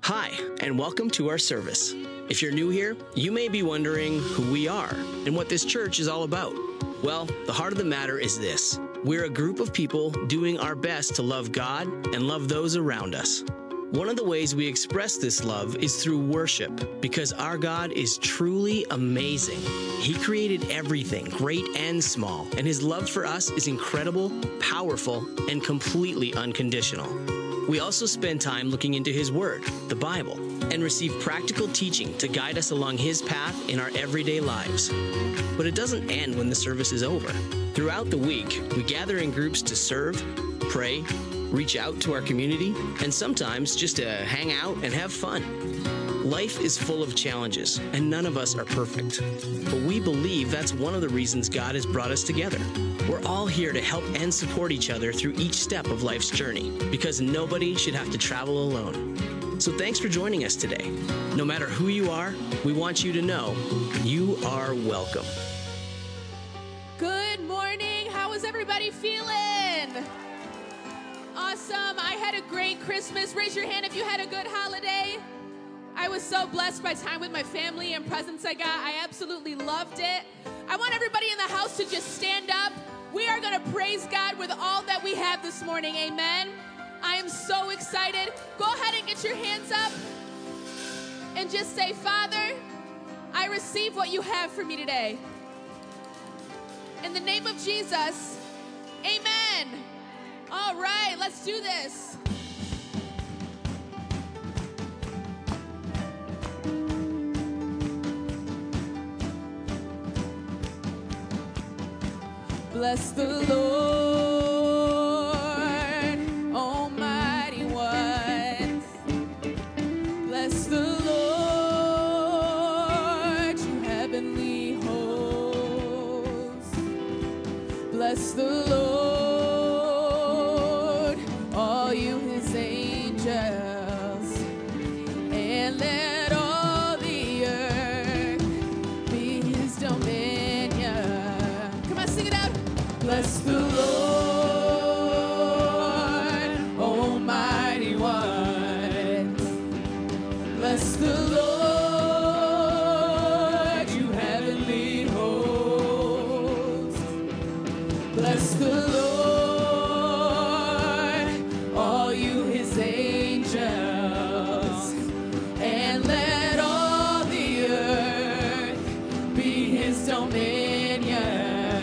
Hi, and welcome to our service. If you're new here, you may be wondering who we are and what this church is all about. Well, the heart of the matter is this. We're a group of people doing our best to love God and love those around us. One of the ways we express this love is through worship, because our God is truly amazing. He created everything, great and small, and His love for us is incredible, powerful, and completely unconditional. We also spend time looking into His Word, the Bible, and receive practical teaching to guide us along His path in our everyday lives. But it doesn't end when the service is over. Throughout the week, we gather in groups to serve, pray, reach out to our community, and sometimes just to hang out and have fun. Life is full of challenges, and none of us are perfect. But we believe that's one of the reasons God has brought us together. We're all here to help and support each other through each step of life's journey, because nobody should have to travel alone. So thanks for joining us today. No matter who you are, we want you to know you are welcome. Good morning. How is everybody feeling? Awesome. I had a great Christmas. Raise your hand if you had a good holiday. I was so blessed by time with my family and presents I got. I absolutely loved it. I want everybody in the house to just stand up. We are going to praise God with all that we have this morning. Amen. I am so excited. Go ahead and get your hands up and just say, Father, I receive what you have for me today. In the name of Jesus, amen. All right, let's do this. Bless the Lord, Almighty ones. Bless the Lord, you heavenly hosts. Bless the Lord, all you His angels, and let all the earth be His dominion. Come on, sing it out. Bless the Lord, Almighty ones. Bless the Lord, you heavenly hosts. Bless the Lord, all you His angels, and let all the earth be His dominion.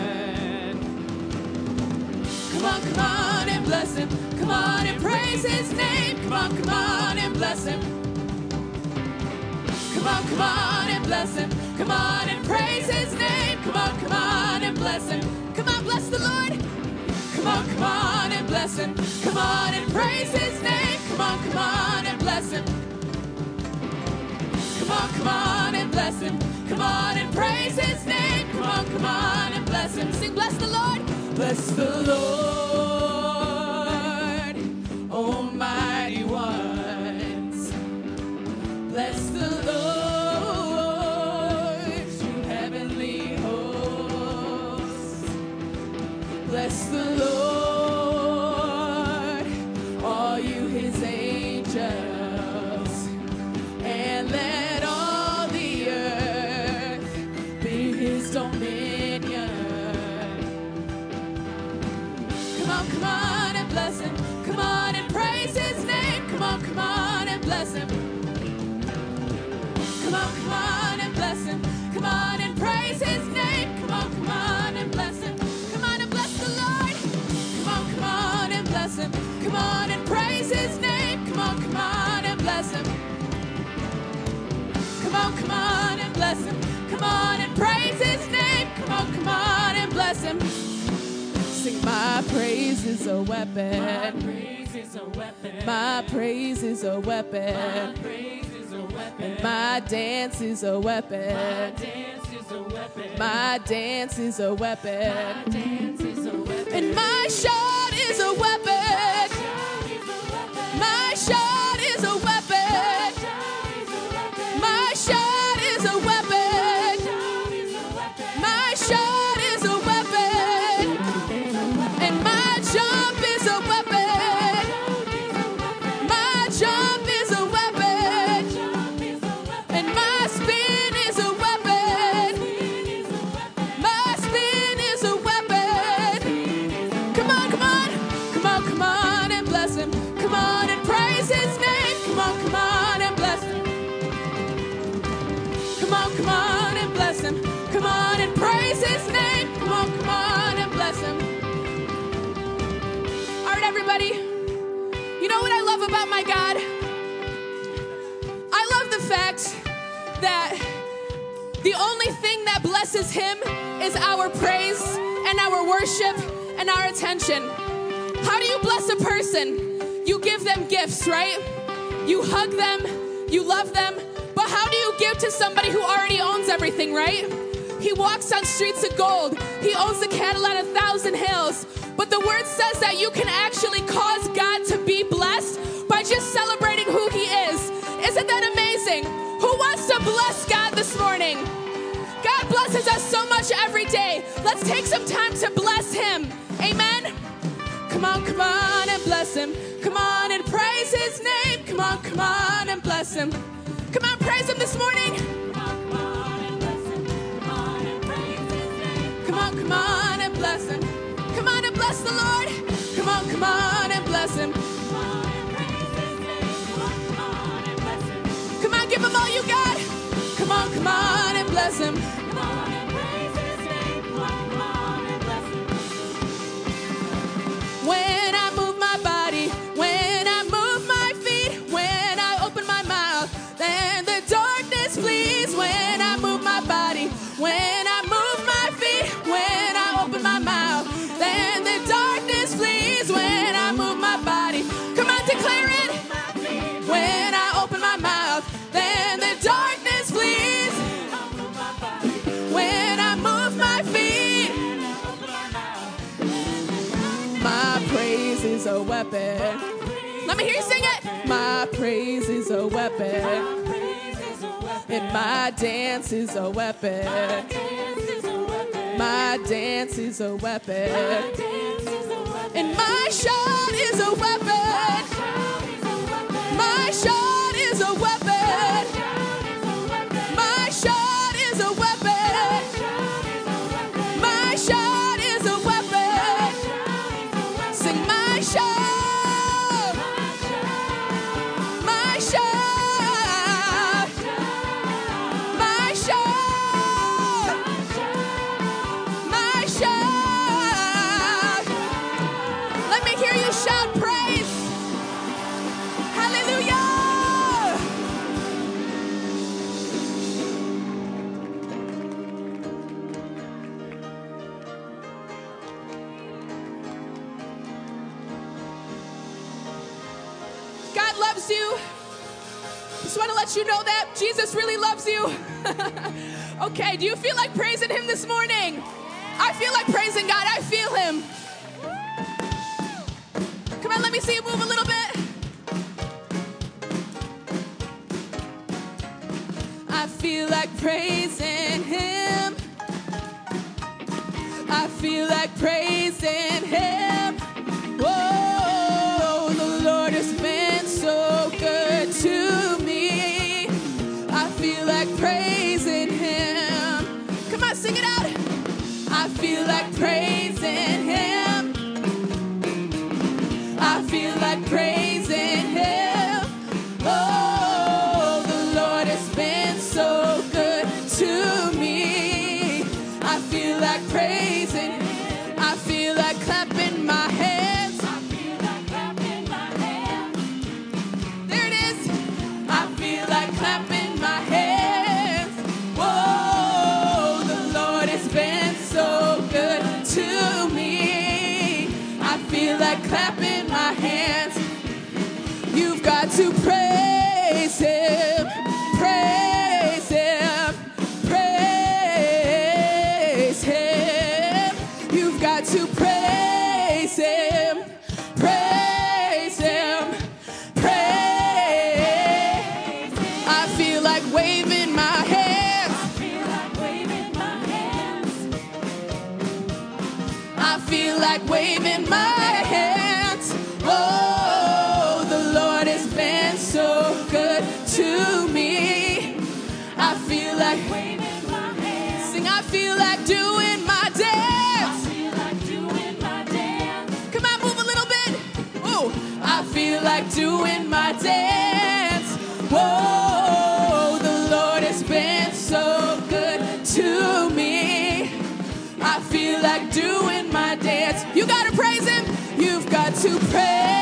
Come on and bless Him. Come on and praise His name. Come on and bless Him. Come on and bless Him. Come on and praise His name. Come on and bless Him. Come on, bless the Lord. Come on and bless Him. Come on and praise His name. Come on and bless Him. Come on and bless Him. Come on and praise His name. Come on and bless Him. Sing, bless the Lord. Bless the Lord, Almighty ones. Bless the Lord, you heavenly hosts. Bless the Lord, all you His angels, and let all the earth be His dominion. Come on and bless Him. Come on and praise His name. Come on and bless Him. Come on and bless Him. Come on and praise His name. Come on and bless Him. Come on and bless the Lord. Come on and bless Him. Come on and praise His name. Come on and bless Him. Come on and bless Him. Come on and praise His name. Come on and bless Him. Sing, my praise is a weapon. My praise is a weapon. My praise is a weapon. My praise is a weapon. And my dance is a weapon. My dance is a weapon. My dance is a weapon. My dance is a weapon. And my shout is a weapon. My shout is a weapon. My shout is a weapon. My shout is a weapon. And my jump is a weapon. My jump is a weapon. everybody. You know what I love about my God? I love the fact that the only thing that blesses him is our praise and our worship and our attention. How do you bless a person? You give them gifts, right? You hug them, you love them. But how do you give to somebody who already owns everything, right? He walks on streets of gold. He owns the cattle on 1,000 hills. But the word says that you can actually cause God to be blessed by just celebrating who he is. Isn't that amazing? Who wants to bless God this morning? God blesses us so much every day. Let's take some time to bless him. Amen? Come on and bless him. Come on and praise his name. Come on and bless him. Come on, praise him this morning. Come on and bless him. Come on and praise his name. Come on and bless him. Come on and bless the Lord. Come on and bless him. Come on and praise his name. Come on and bless him. Come on, give him all you got. Come on and bless him. Come on and praise his name. Come on and bless him. When I move my body, when I move my feet, when I open my mouth, then the darkness flees. When I move my body, when I move my feet, when I open my mouth, then the darkness flees. When I move my body, come on, declare it. When I open my mouth, then the darkness flees. When I move my feet, my praise is a weapon. Let me hear you sing it. My praise is a weapon. And my dance is a weapon. My dance is a weapon. And my shout is a weapon. My shout is a weapon. My shout is a weapon. My shout is a weapon. Sing my shout. My shout. My shout. My shout. Let me hear you shout praise. Hallelujah. God loves you. Just want to let you know that Jesus really loves you. Okay, do you feel like praising him this morning? I feel like praising God. I feel him. Come on, let me see you move a little bit. I feel like praising him. I feel like praising him. Whoa, the Lord has been so good to me. I feel like praising him. Come on, sing it out. I feel like praising him. I feel like praising him. Oh, the Lord has been so good to me. I feel like praising. I feel like clapping my hands. I feel like clapping my hands. There it is. I feel like clapping my hands. Whoa, the Lord has been so good to me. I feel like clapping my hands. You've got to praise him, praise him, praise him. You've got to praise him, praise him, praise. I feel like waving my hands. I feel like waving my hands. I feel like waving my hands. Oh, the Lord has been so good to me. I feel like waving my hands. Sing, I feel like doing my dance. I feel like doing my dance. Come on, move a little bit. Oh, I feel like doing my dance. Whoa, the Lord has been so good to me. I feel like doing my dance. You gotta praise him. You've got to praise.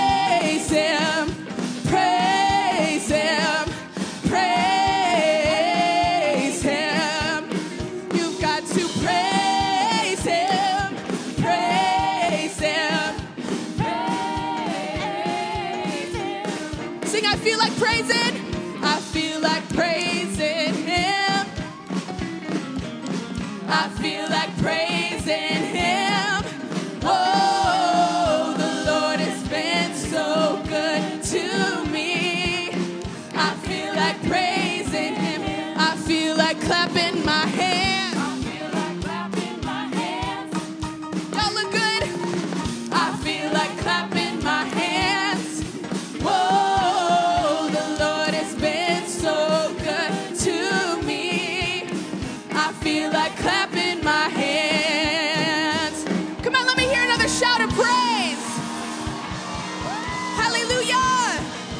praising. I feel like praising him. I feel like praising him. Oh, the Lord has been so good to me. I feel like praising him. I feel like clapping my hands. I feel like clapping my hands. Y'all look good. I feel like clapping my hands. Whoa, the Lord has been so good to me. I feel like clapping my hands. Come on, let me hear another shout of praise. Hallelujah.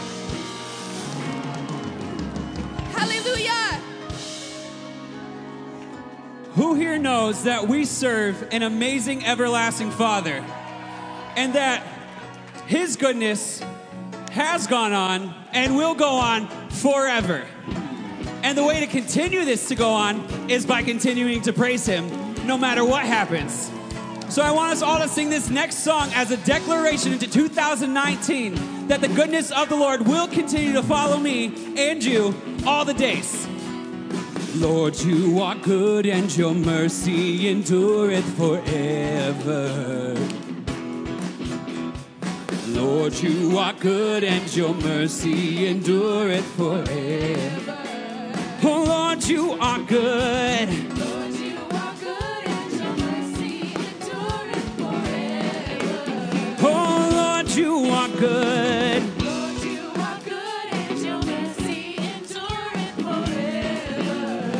Hallelujah. Who here knows that we serve an amazing, everlasting Father, and that his goodness has gone on and will go on forever? And the way to continue this to go on is by continuing to praise him no matter what happens. So I want us all to sing this next song as a declaration into 2019 that the goodness of the Lord will continue to follow me and you all the days. Lord, you are good and your mercy endureth forever. Lord, you are good and your mercy endureth forever. Oh, Lord, you are good. Lord, you are good and your mercy endureth forever. Oh, Lord, you are good. Lord, you are good and your mercy endureth forever.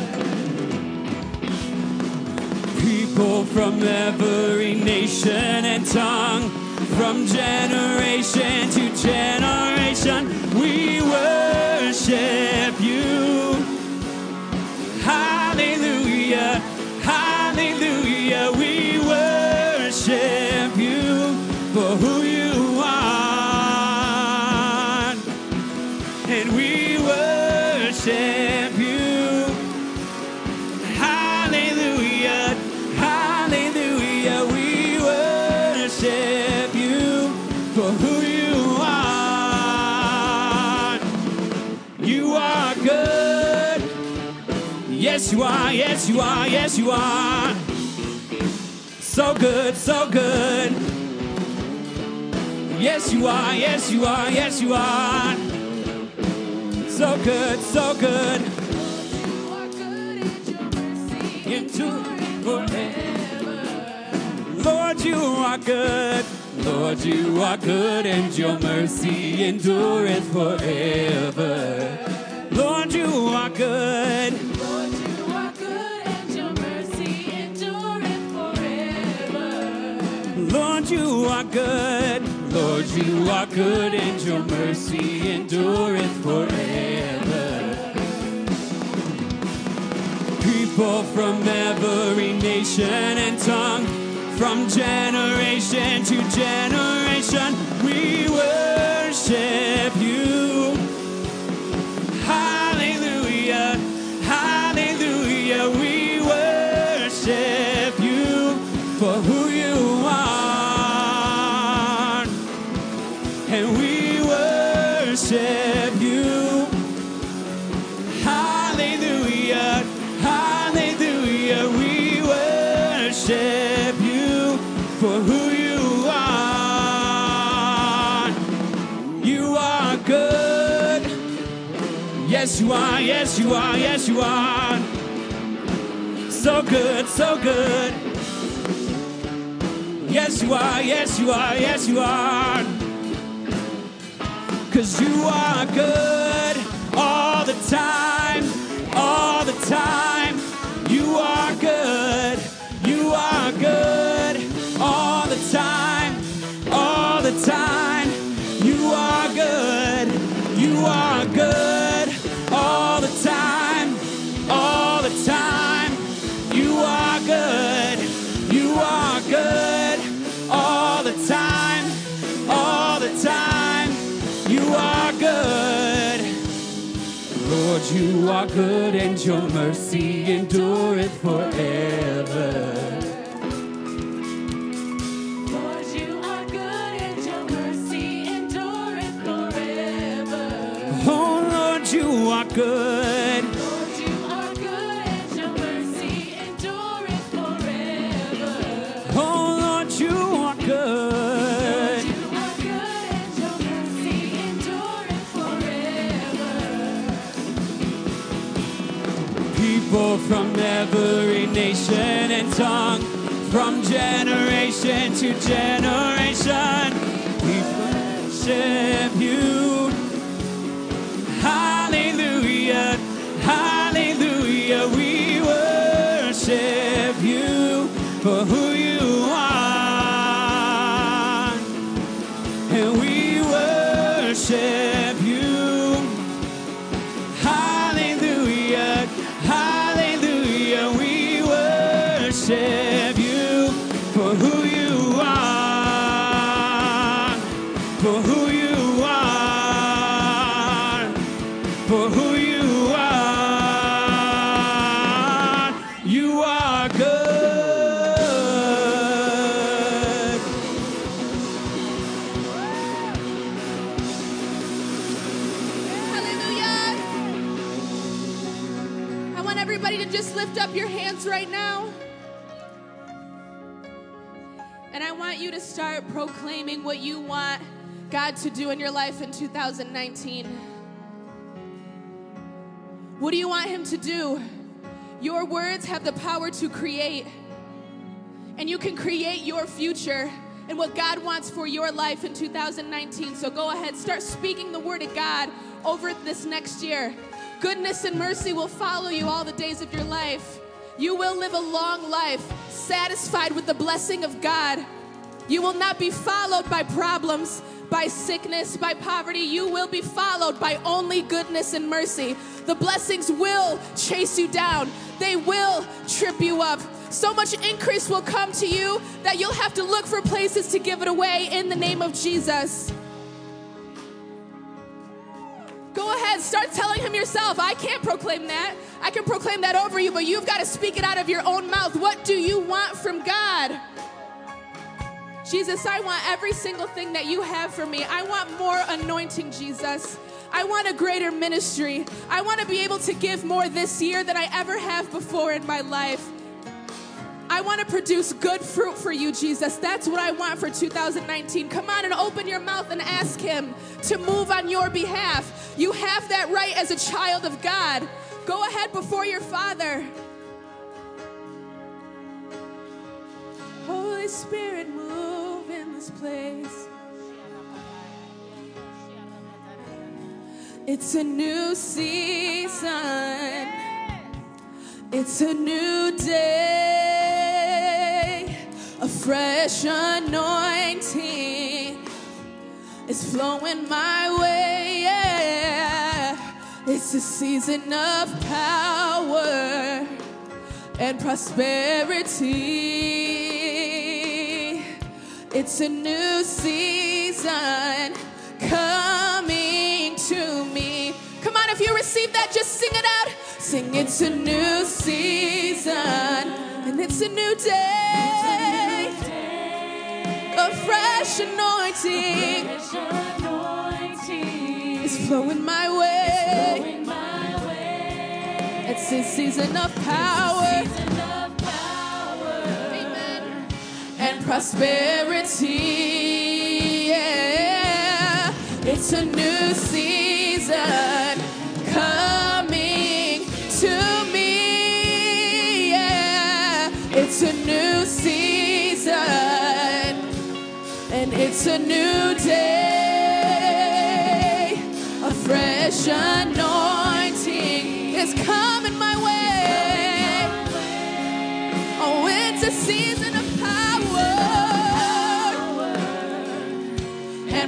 People from every nation and tongue, from generation to generation, we worship you. Hallelujah, hallelujah, we worship you for who you are, and we worship you. Hallelujah, hallelujah, we worship you for who you are. You are good. Yes, you are, yes, you are, yes, you are. So good, so good. Yes, you are, yes, you are, yes, you are. So good, so good. You are good and your mercy Endureth forever. Lord, you are good. Lord, you are good and your mercy endureth forever. Lord, you are good. Lord, you are good and your mercy endureth forever. Lord, you are good. Lord, you are good and your mercy endureth forever. People from every nation and tongue, from generation to generation, we worship you. Hallelujah, hallelujah, we worship you for who you are, and we worship you. Hallelujah, hallelujah, we worship you for who you are. You are good. Yes, you are, yes, you are, yes, you are. So good, so good. Yes, you are, yes, you are, yes, you are. 'Cause you are good all the time, all the time. You are good, you are good all the time, all the time. You are good, you are good all the time, all the time. You are good, you are good all the time, all the time. You are good. Lord, you are good and your mercy endureth forever. Lord, you are good and your mercy endureth forever. Oh Lord, you are good. Lord, you are good, and your mercy endureth forever. Oh, Lord, you are good. You are good, and your mercy endureth forever. People from every nation and tongue, from generation to generation, we worship you. Hallelujah, hallelujah, we worship you for who you are, and we worship you. Hallelujah, hallelujah, we worship you for who you are, for who you are, for who you are. You are good. Hallelujah. I want everybody to just lift up your hands right now. And I want you to start proclaiming what you want God to do in your life in 2019. What do you want Him to do? Your words have the power to create. And you can create your future and what God wants for your life in 2019. So go ahead, start speaking the word of God over this next year. Goodness and mercy will follow you all the days of your life. You will live a long life, satisfied with the blessing of God. You will not be followed by problems, by sickness, by poverty. You will be followed by only goodness and mercy. The blessings will chase you down. They will trip you up. So much increase will come to you that you'll have to look for places to give it away in the name of Jesus. Go ahead, start telling Him yourself. I can't proclaim that. I can proclaim that over you, but you've got to speak it out of your own mouth. What do you want from God? Jesus, I want every single thing that you have for me. I want more anointing, Jesus. I want a greater ministry. I want to be able to give more this year than I ever have before in my life. I want to produce good fruit for you, Jesus. That's what I want for 2019. Come on and open your mouth and ask Him to move on your behalf. You have that right as a child of God. Go ahead before your Father. Holy Spirit, move in this place. It's a new season. It's a new day. A fresh anointing is flowing my way. Yeah. It's a season of power and prosperity. It's a new season coming to me. Come on, if you receive that, just sing it out. Sing, it's a new season and it's a new day. A fresh anointing is flowing my way. It's a season of power. Amen. And prosperity. Yeah. It's a new season coming to me. Yeah. It's a new season and it's a new day. A fresh anointing is coming my way. Oh, it's a season of power and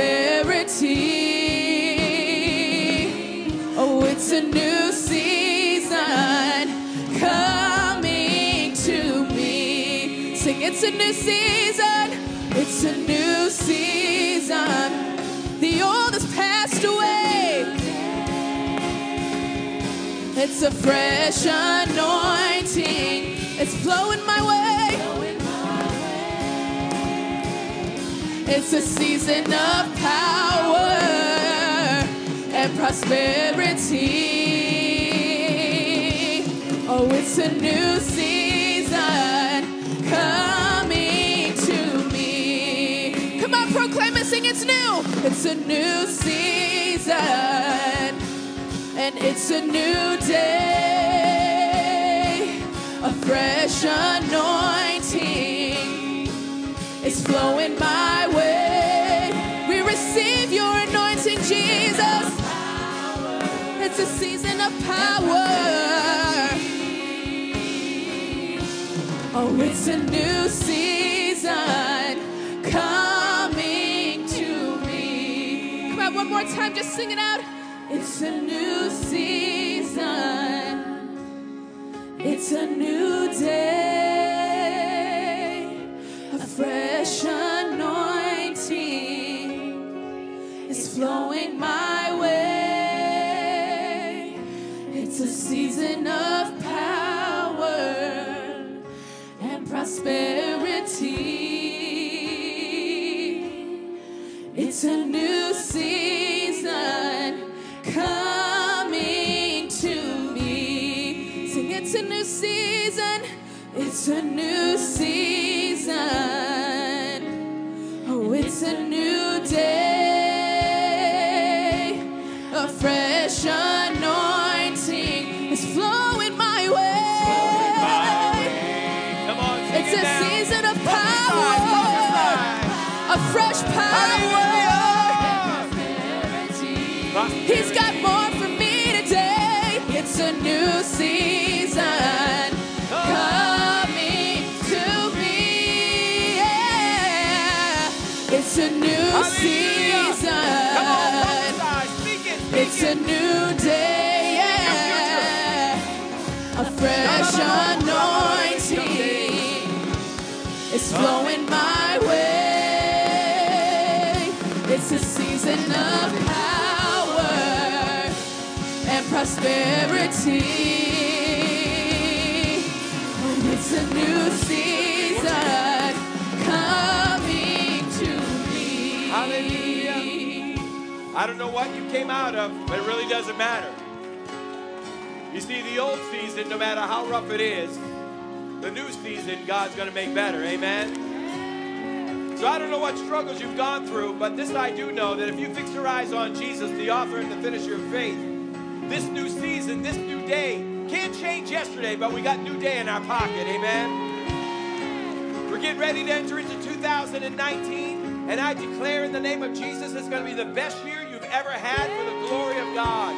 prosperity. Oh, it's a new season coming to me. Sing, it's a new season. It's a new season. The old has passed away. It's a fresh anointing. It's flowing my way. It's a season of power and prosperity. Oh, it's a new season coming to me. Come on, proclaim and sing, it's new. It's a new season, and it's a new day. A fresh anointing is flowing my way. We receive your anointing, Jesus. It's a season of power. Oh, it's a new season coming to me. Come on, one more time, just sing it out. It's a new season. It's a new day. A fresh anointing is flowing my way. It's a season of power and prosperity. It's a new season coming to me. Sing, it's a new season. It's a new season. Oh, it's a new day. A fresh anointing is flowing my way. Come on, sing It's it a now. season of power. A fresh power. He's got more for me today. It's a new season coming to me. Yeah. It's a new season. It's a new day. Yeah. A fresh anointing is flowing my way. It's a season of power and prosperity. And it's a new season coming to me. Hallelujah. I don't know what you came out of, but it really doesn't matter. You see, the old season, no matter how rough it is, the new season, God's going to make better. Amen? So I don't know what struggles you've gone through, but this I do know, that if you fix your eyes on Jesus, the author and the finisher of faith, this new season, this new day, can't change yesterday, but we got new day in our pocket. Amen? We're getting ready to enter into 2019, and I declare in the name of Jesus, it's going to be the best year you've ever had for the glory of God.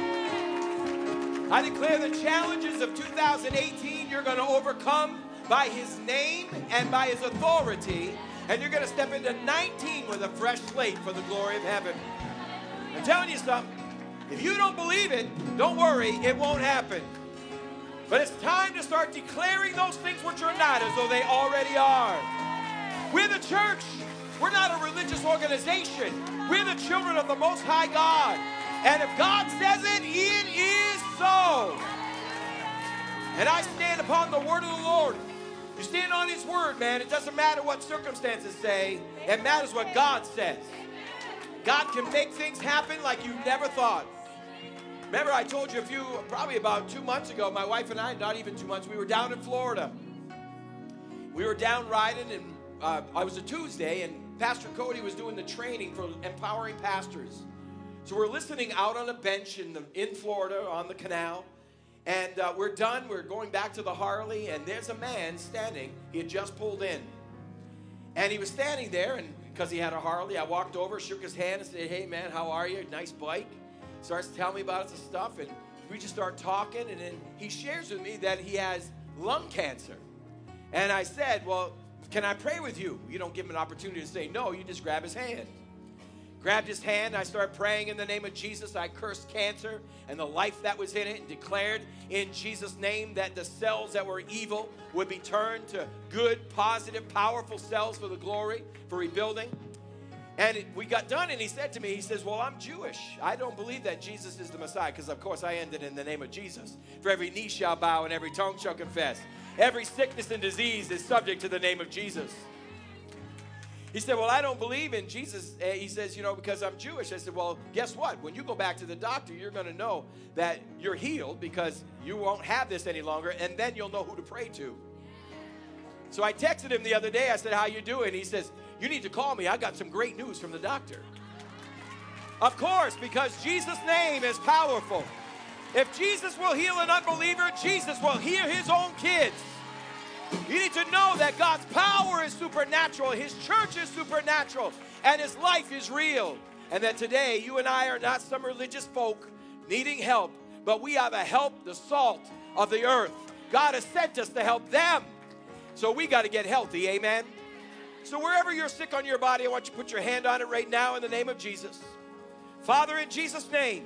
I declare the challenges of 2018 you're going to overcome by His name and by His authority, and you're going to step into 19 with a fresh slate for the glory of heaven. I'm telling you something. If you don't believe it, don't worry, it won't happen. But it's time to start declaring those things which are not as though they already are. We're the church. We're not a religious organization. We're the children of the Most High God. And if God says it, it is so. And I stand upon the word of the Lord. You stand on His word, man. It doesn't matter what circumstances say. It matters what God says. God can make things happen like you never thought. Remember, I told you probably about 2 months ago, my wife and I, not even 2 months, we were down in Florida. We were down riding, and it was a Tuesday, and Pastor Cody was doing the training for empowering pastors. So we're listening out on a bench in Florida on the canal, and we're done. We're going back to the Harley, and there's a man standing. He had just pulled in, and he was standing there, and because he had a Harley, I walked over, shook his hand, and said, "Hey, man, how are you? Nice bike." Starts to tell me about some stuff, and we just start talking, and then he shares with me that he has lung cancer. And I said, "Well, can I pray with you?" You don't give him an opportunity to say no. You just grab his hand. Grabbed his hand. I started praying in the name of Jesus. I cursed cancer and the life that was in it, and declared in Jesus' name that the cells that were evil would be turned to good, positive, powerful cells for the glory, for rebuilding. And we got done, and he said to me, he says, "Well, I'm Jewish. I don't believe that Jesus is the Messiah," because, of course, I ended in the name of Jesus. "For every knee shall bow and every tongue shall confess. Every sickness and disease is subject to the name of Jesus." He said, well, I don't believe in Jesus. He says, because I'm Jewish. I said, well, guess what? When you go back to the doctor, you're going to know that you're healed because you won't have this any longer, and then you'll know who to pray to. So I texted him the other day. I said, how you doing? He says, you need to call me. I got some great news from the doctor. Of course, because Jesus' name is powerful. If Jesus will heal an unbeliever, Jesus will heal his own kids. You need to know that God's power is supernatural, his church is supernatural, and his life is real. And that today, you and I are not some religious folk needing help, but we are the help, the salt of the earth. God has sent us to help them. So we got to get healthy, amen? So wherever you're sick on your body, I want you to put your hand on it right now in the name of Jesus. Father, in Jesus' name,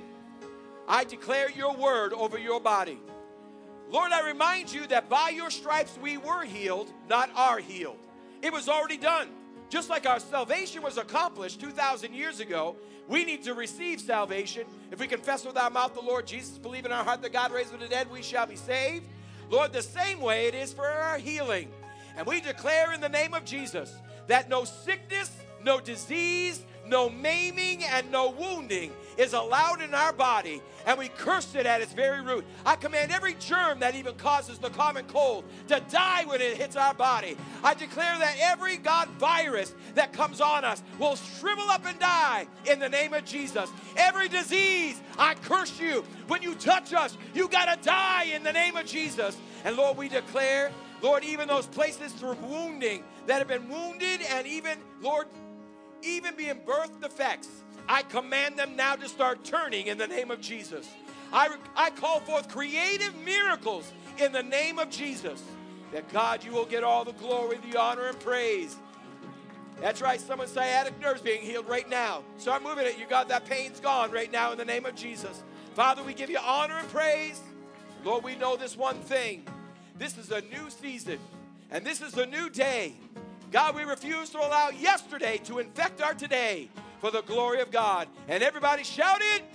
I declare your word over your body. Lord, I remind you that by your stripes we were healed, not are healed. It was already done. Just like our salvation was accomplished 2,000 years ago, we need to receive salvation. If we confess with our mouth the Lord Jesus, believe in our heart that God raised from the dead, we shall be saved. Lord, the same way it is for our healing. And we declare in the name of Jesus that no sickness, no disease, no maiming, and no wounding is allowed in our body, and we curse it at its very root. I command every germ that even causes the common cold to die when it hits our body. I declare that every God virus that comes on us will shrivel up and die in the name of Jesus. Every disease, I curse you. When you touch us, you got to die in the name of Jesus. And Lord, we declare, Lord, even those places through wounding that have been wounded, and even, Lord, even being birth defects, I command them now to start turning in the name of Jesus. I call forth creative miracles in the name of Jesus. That God, you will get all the glory, the honor, and praise. That's right, someone's sciatic nerves being healed right now. Start moving it. You got that pain's gone right now in the name of Jesus. Father, we give you honor and praise. Lord, we know this one thing. This is a new season, and this is a new day. God, we refuse to allow yesterday to infect our today for the glory of God. And everybody shouted.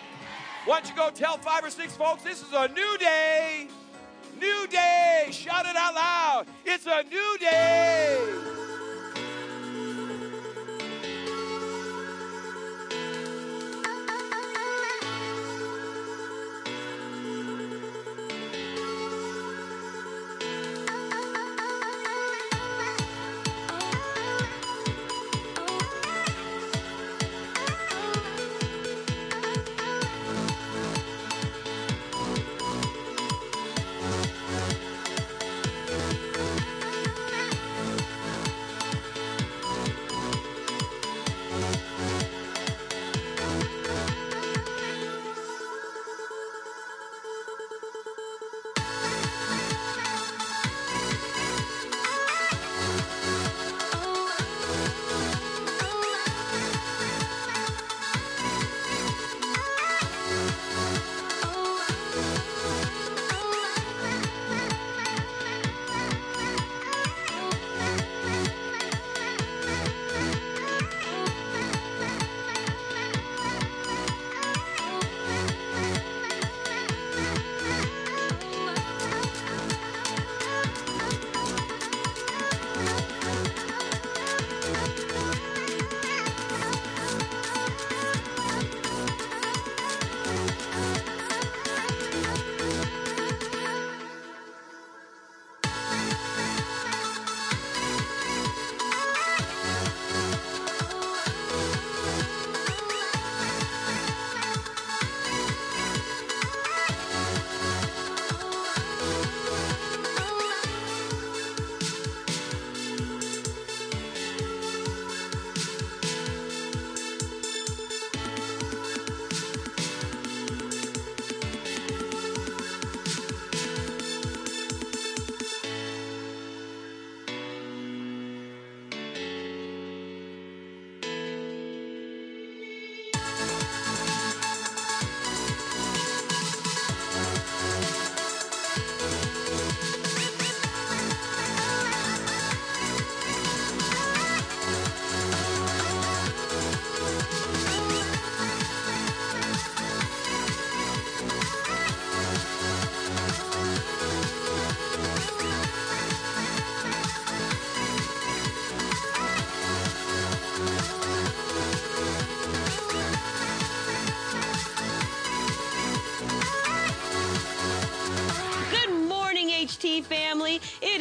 Why don't you go tell 5 or 6 folks, this is a new day. New day. Shout it out loud. It's a new day.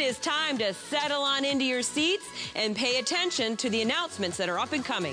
is time to settle on into your seats and pay attention to the announcements that are up and coming.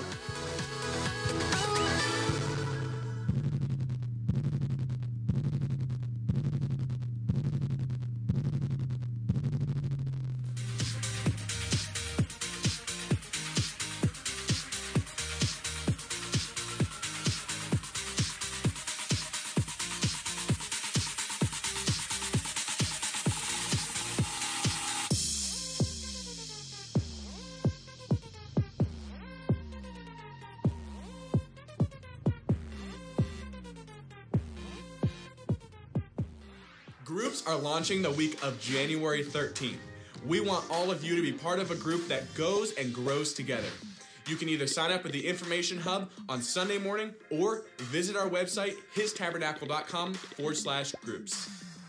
Groups are launching the week of January 13th. We want all of you to be part of a group that goes and grows together. You can either sign up at the Information Hub on Sunday morning or visit our website, histabernacle.com/groups.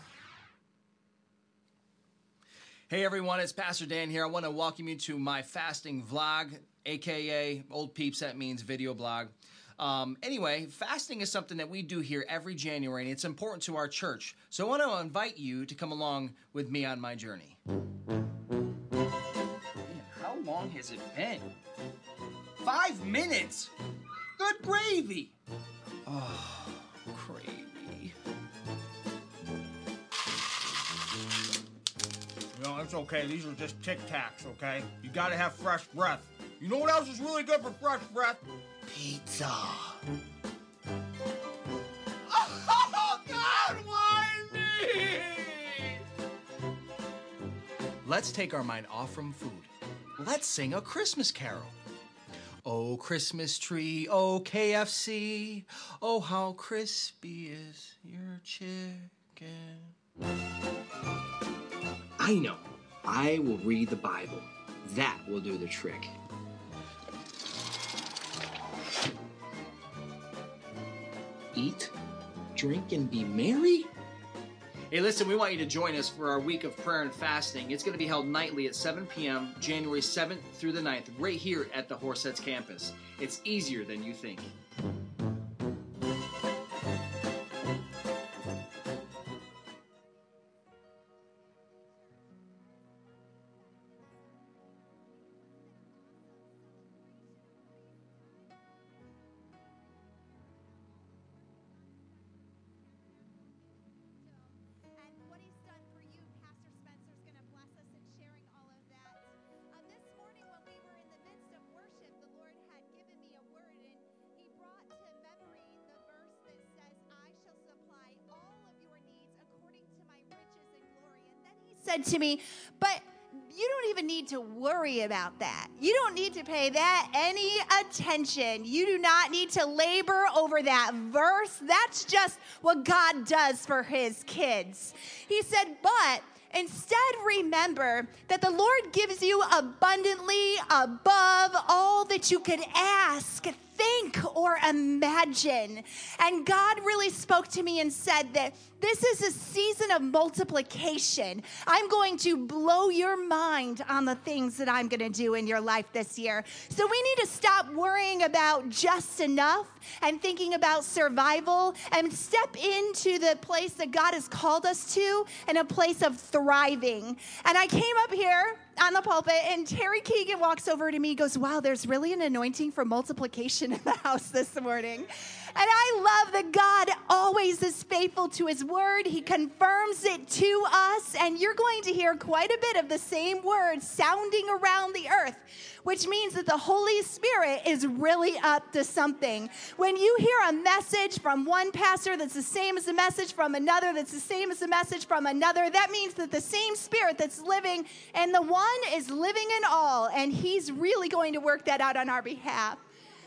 Hey everyone, it's Pastor Dan here. I want to welcome you to my fasting vlog, aka Old Peeps, that means video blog. Anyway, fasting is something that we do here every January, and it's important to our church. So I want to invite you to come along with me on my journey. Man, how long has it been? 5 minutes! Good gravy! Oh, gravy. No, it's okay. These are just Tic Tacs, okay? You gotta have fresh breath. You know what else is really good for fresh breath? Pizza. Oh, God, why me? Let's take our mind off from food. Let's sing a Christmas carol. Oh, Christmas tree, oh, KFC, oh, how crispy is your chicken. I know. I will read the Bible. That will do the trick. Eat, drink, and be merry? Hey, listen, we want you to join us for our week of prayer and fasting. It's going to be held nightly at 7 p.m., January 7th through the 9th, right here at the Horseheads campus. It's easier than you think. Said to me, but you don't even need to worry about that. You don't need to pay that any attention. You do not need to labor over that verse. That's just what God does for his kids. He said, but instead remember that the Lord gives you abundantly above all that you could ask, think, or imagine. And God really spoke to me and said that this is a season of multiplication. I'm going to blow your mind on the things that I'm going to do in your life this year. So we need to stop worrying about just enough and thinking about survival and step into the place that God has called us to, in a place of thriving. And I came up here on the pulpit, and Terry Keegan walks over to me and goes, wow, there's really an anointing for multiplication in the house this morning. And I love that God always is faithful to his word. He confirms it to us, and you're going to hear quite a bit of the same words sounding around the earth, which means that the Holy Spirit is really up to something. When you hear a message from one pastor that's the same as the message from another, that's the same as the message from another, that means that the same Spirit that's living in the one is living in all, and he's really going to work that out on our behalf.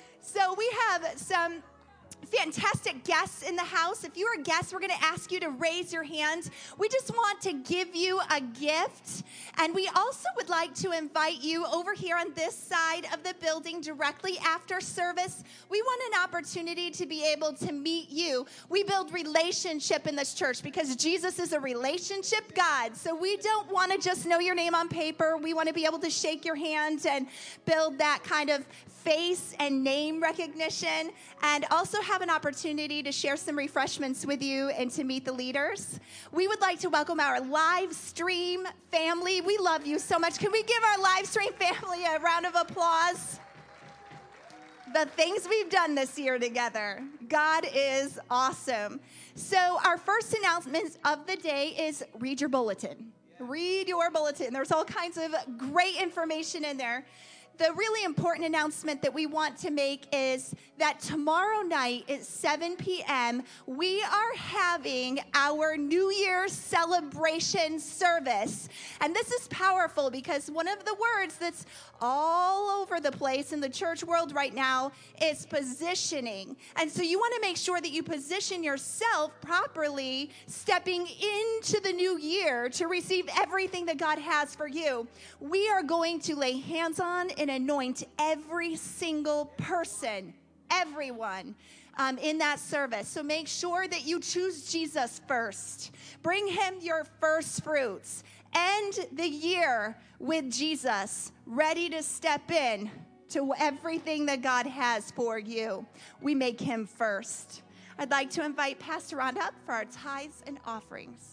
So we have some fantastic guests in the house. If you're a guest, we're going to ask you to raise your hand. We just want to give you a gift. And we also would like to invite you over here on this side of the building directly after service. We want an opportunity to be able to meet you. We build relationship in this church because Jesus is a relationship God. So we don't want to just know your name on paper. We want to be able to shake your hand and build that kind of face and name recognition, and also have an opportunity to share some refreshments with you and to meet the leaders. We would like to welcome our live stream family. We love you so much. Can we give our live stream family a round of applause? The things we've done this year together. God is awesome. So our first announcement of the day is read your bulletin. Read your bulletin. There's all kinds of great information in there. The really important announcement that we want to make is that tomorrow night at 7 p.m., we are having our New Year's celebration service. And this is powerful because one of the words that's all over the place in the church world right now is positioning. And so you want to make sure that you position yourself properly, stepping into the new year to receive everything that God has for you. We are going to lay hands on and anoint every single person, everyone, in that service. So make sure that you choose Jesus first. Bring him your first fruits. End the year with Jesus, ready to step in to everything that God has for you. We make him first. I'd like to invite Pastor Rhonda up for our tithes and offerings.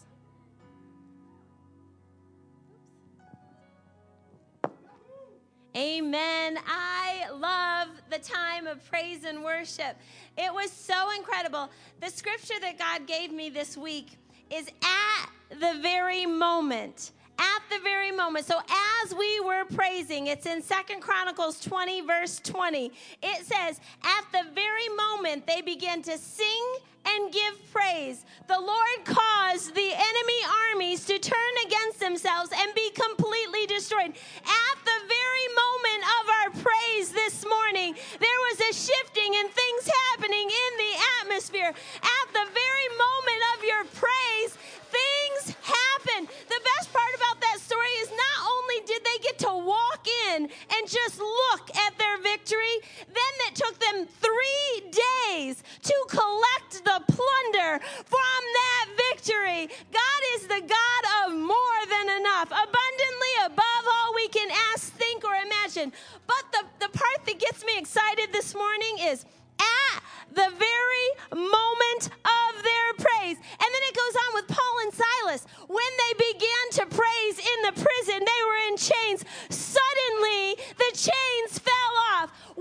Amen. I love the time of praise and worship. It was so incredible. The scripture that God gave me this week is at the very moment. At the very moment. So as we were praising, it's in 2 Chronicles 20, verse 20. It says, at the very moment they began to sing and give praise, the Lord caused the enemy armies to turn against themselves and be completely destroyed. At the very moment of our praise this morning, there was a shifting and things happening in the atmosphere. At the very moment of your praise, things happen. The best part about that story is not only did they get to walk in and just look at their victory, then it took them 3 days to collect the plunder from that victory. God is the God of more than enough, abundantly above all we can ask, think, or imagine. But the part that gets me excited this morning is at the very moment of their praise. And then it goes on with Paul and Silas. When they began to praise in the prison, they were in chains. Suddenly, the chains fell off. When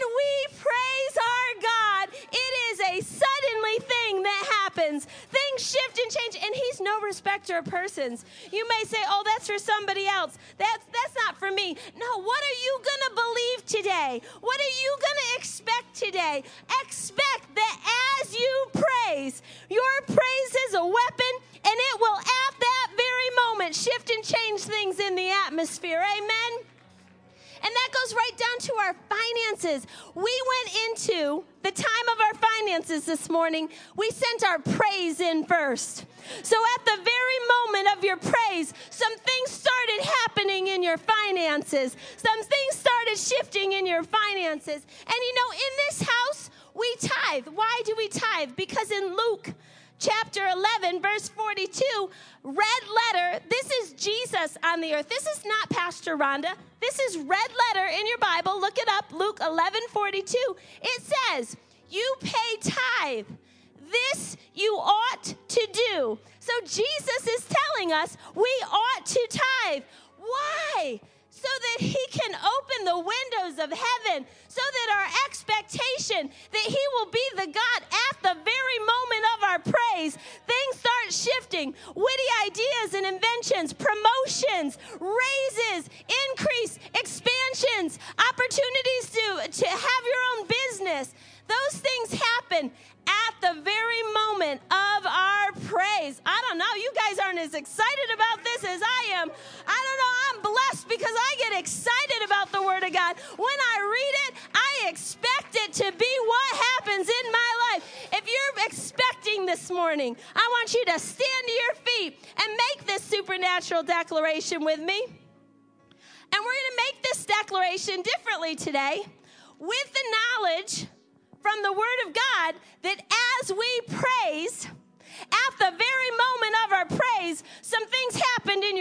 we praise our God, it is a suddenly thing that happens. Things shift and change, and he's no respecter of persons. You may say, oh, that's for somebody else. That's not for me. No, what are you going to believe today? What are you going to expect today? Expect that as you praise, your praise is a weapon, and it will at that very moment shift and change things in the atmosphere. Amen? And that goes right down to our finances. We went into the time of our finances this morning. We sent our praise in first. So at the very moment of your praise, some things started happening in your finances. Some things started shifting in your finances. And you know, in this house, we tithe. Why do we tithe? Because in Luke chapter 11, verse 42, red letter, this is Jesus on the earth. This is not Pastor Rhonda. This is red letter in your Bible. Look it up, Luke 11:42. It says, you pay tithe. This you ought to do. So Jesus is telling us we ought to tithe. Why? So that he can open the windows of heaven, so that our expectation that he will be the God at the very moment of our praise, things start shifting. Witty ideas and inventions, promotions, raises, increase, expansions, opportunities to have your own business. Those things happen at the very moment of our praise. I don't know. You guys aren't as excited about this as I am. I don't know. I'm blessed because I get excited about the Word of God. When I read it, I expect it to be what happens in my life. If you're expecting this morning, I want you to stand to your feet and make this supernatural declaration with me. And we're going to make this declaration differently today with the knowledge from the Word of God that as we praise, at the very moment of our praise, some things happened in your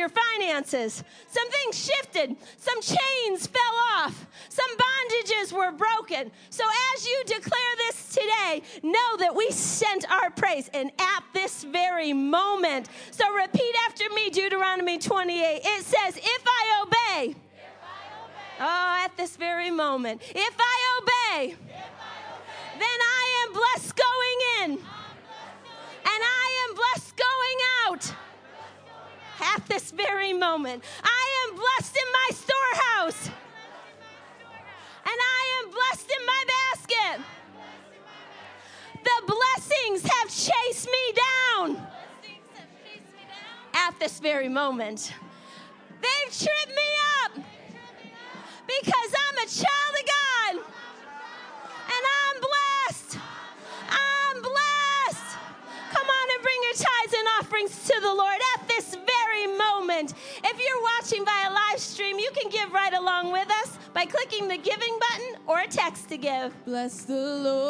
your finances. Some things shifted. Some chains fell off. Some bondages were broken. So as you declare this today, know that we sent our praise. And at this very moment, so repeat after me, Deuteronomy 28. It says, if I obey. Oh, at this very moment. If I obey, then I am blessed going in. And I am blessed going out. At this very moment. I am blessed in my storehouse. And I am blessed in my basket. The blessings have chased me down. At this very moment. They've tripped me up. Because I'm a child of God. And I'm blessed. I'm blessed. Come on and bring your tithes and offerings to the Lord at this very moment. If you're watching via live stream, you can give right along with us by clicking the giving button or a text to give. Bless the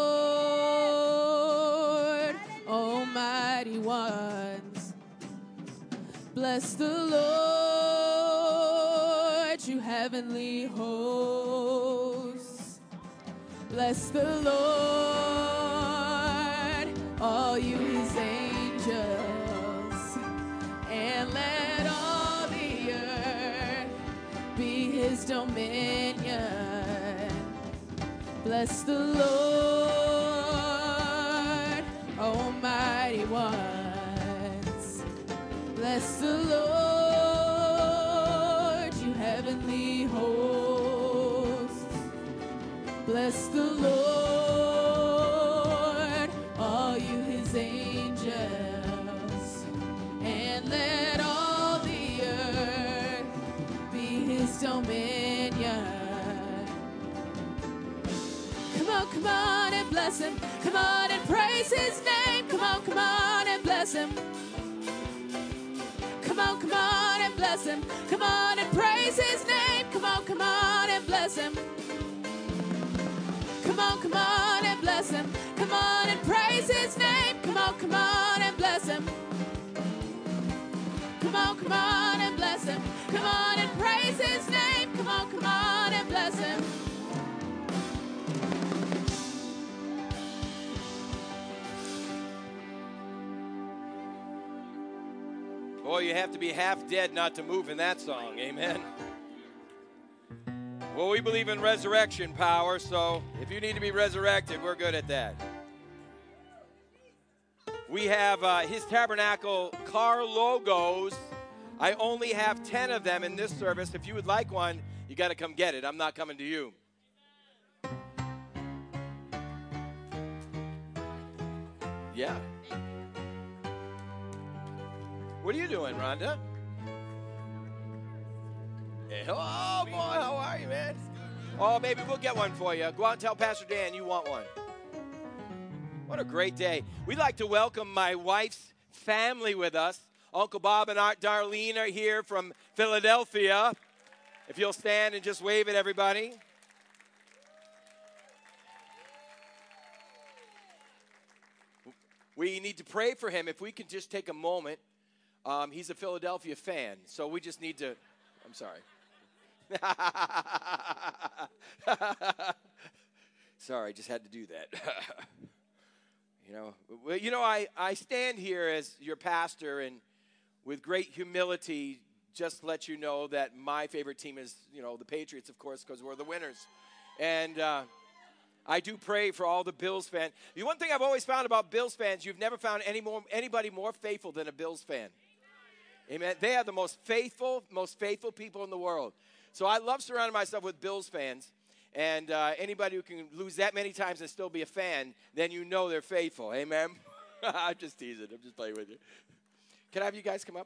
Lord, almighty ones. Bless the Lord, you heavenly hosts. Bless the Lord, all you his angels. And let all the earth be his dominion. Bless the Lord, almighty ones. Bless the Lord, you heavenly hosts. Bless the Lord, all you his angels. And let all the earth be his dominion. Come on and bless him. Come on and praise his name. Come on and bless him. Come on and bless him. Come on and praise his name. Come on and bless him. Come on and bless him. Come on and praise his name. Come on and bless him. Come on and bless him. Come on and praise his name. Come on and bless him. Boy, you have to be half dead not to move in that song. Amen. Well, we believe in resurrection power, so if you need to be resurrected, we're good at that. We have his tabernacle car logos. I only have 10 of them in this service. If you would like one, you got to come get it. I'm not coming to you. Yeah. What are you doing, Rhonda? Hey, oh, boy, how are you, man? Oh, maybe we'll get one for you. Go out and tell Pastor Dan you want one. What a great day. We'd like to welcome my wife's family with us. Uncle Bob and Aunt Darlene are here from Philadelphia. If you'll stand and just wave at everybody. We need to pray for him. If we can just take a moment. He's a Philadelphia fan, so we just need to, I'm sorry. Sorry, just had to do that. I stand here as your pastor and with great humility just let you know that my favorite team is, the Patriots, of course, because we're the winners. And I do pray for all the Bills fans. The one thing I've always found about Bills fans, you've never found anybody more faithful than a Bills fan. Amen. They are the most faithful people in the world. So I love surrounding myself with Bills fans. And anybody who can lose that many times and still be a fan, then you know they're faithful. Amen. I'm just teasing. I'm just playing with you. Can I have you guys come up?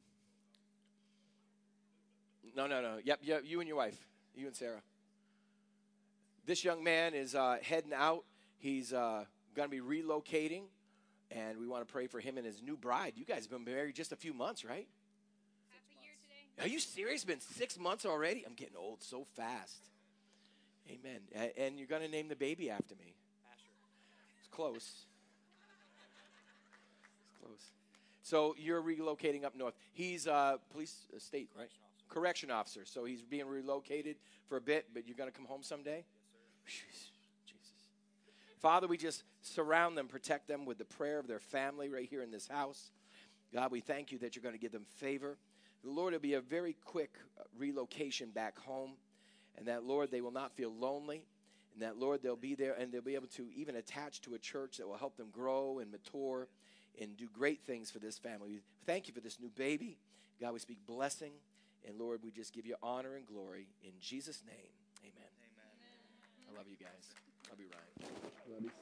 No. Yep, you and your wife. You and Sarah. This young man is heading out. He's going to be relocating. And we want to pray for him and his new bride. You guys have been married just a few months, right? Half a year today. Are you serious? It's been 6 months already? I'm getting old so fast. Amen. And you're going to name the baby after me. Asher. It's close. It's close. So you're relocating up north. He's police state, right? Correction officer. So he's being relocated for a bit, but you're going to come home someday? Yes, Jesus. Father, we just surround them, protect them with the prayer of their family right here in this house. God, we thank you that you're going to give them favor. Lord, it'll be a very quick relocation back home. And that, Lord, they will not feel lonely. And that, Lord, they'll be there and they'll be able to even attach to a church that will help them grow and mature and do great things for this family. We thank you for this new baby. God, we speak blessing. And, Lord, we just give you honor and glory. In Jesus' name, amen. Amen. I love you guys. Love you, Ryan. Love you.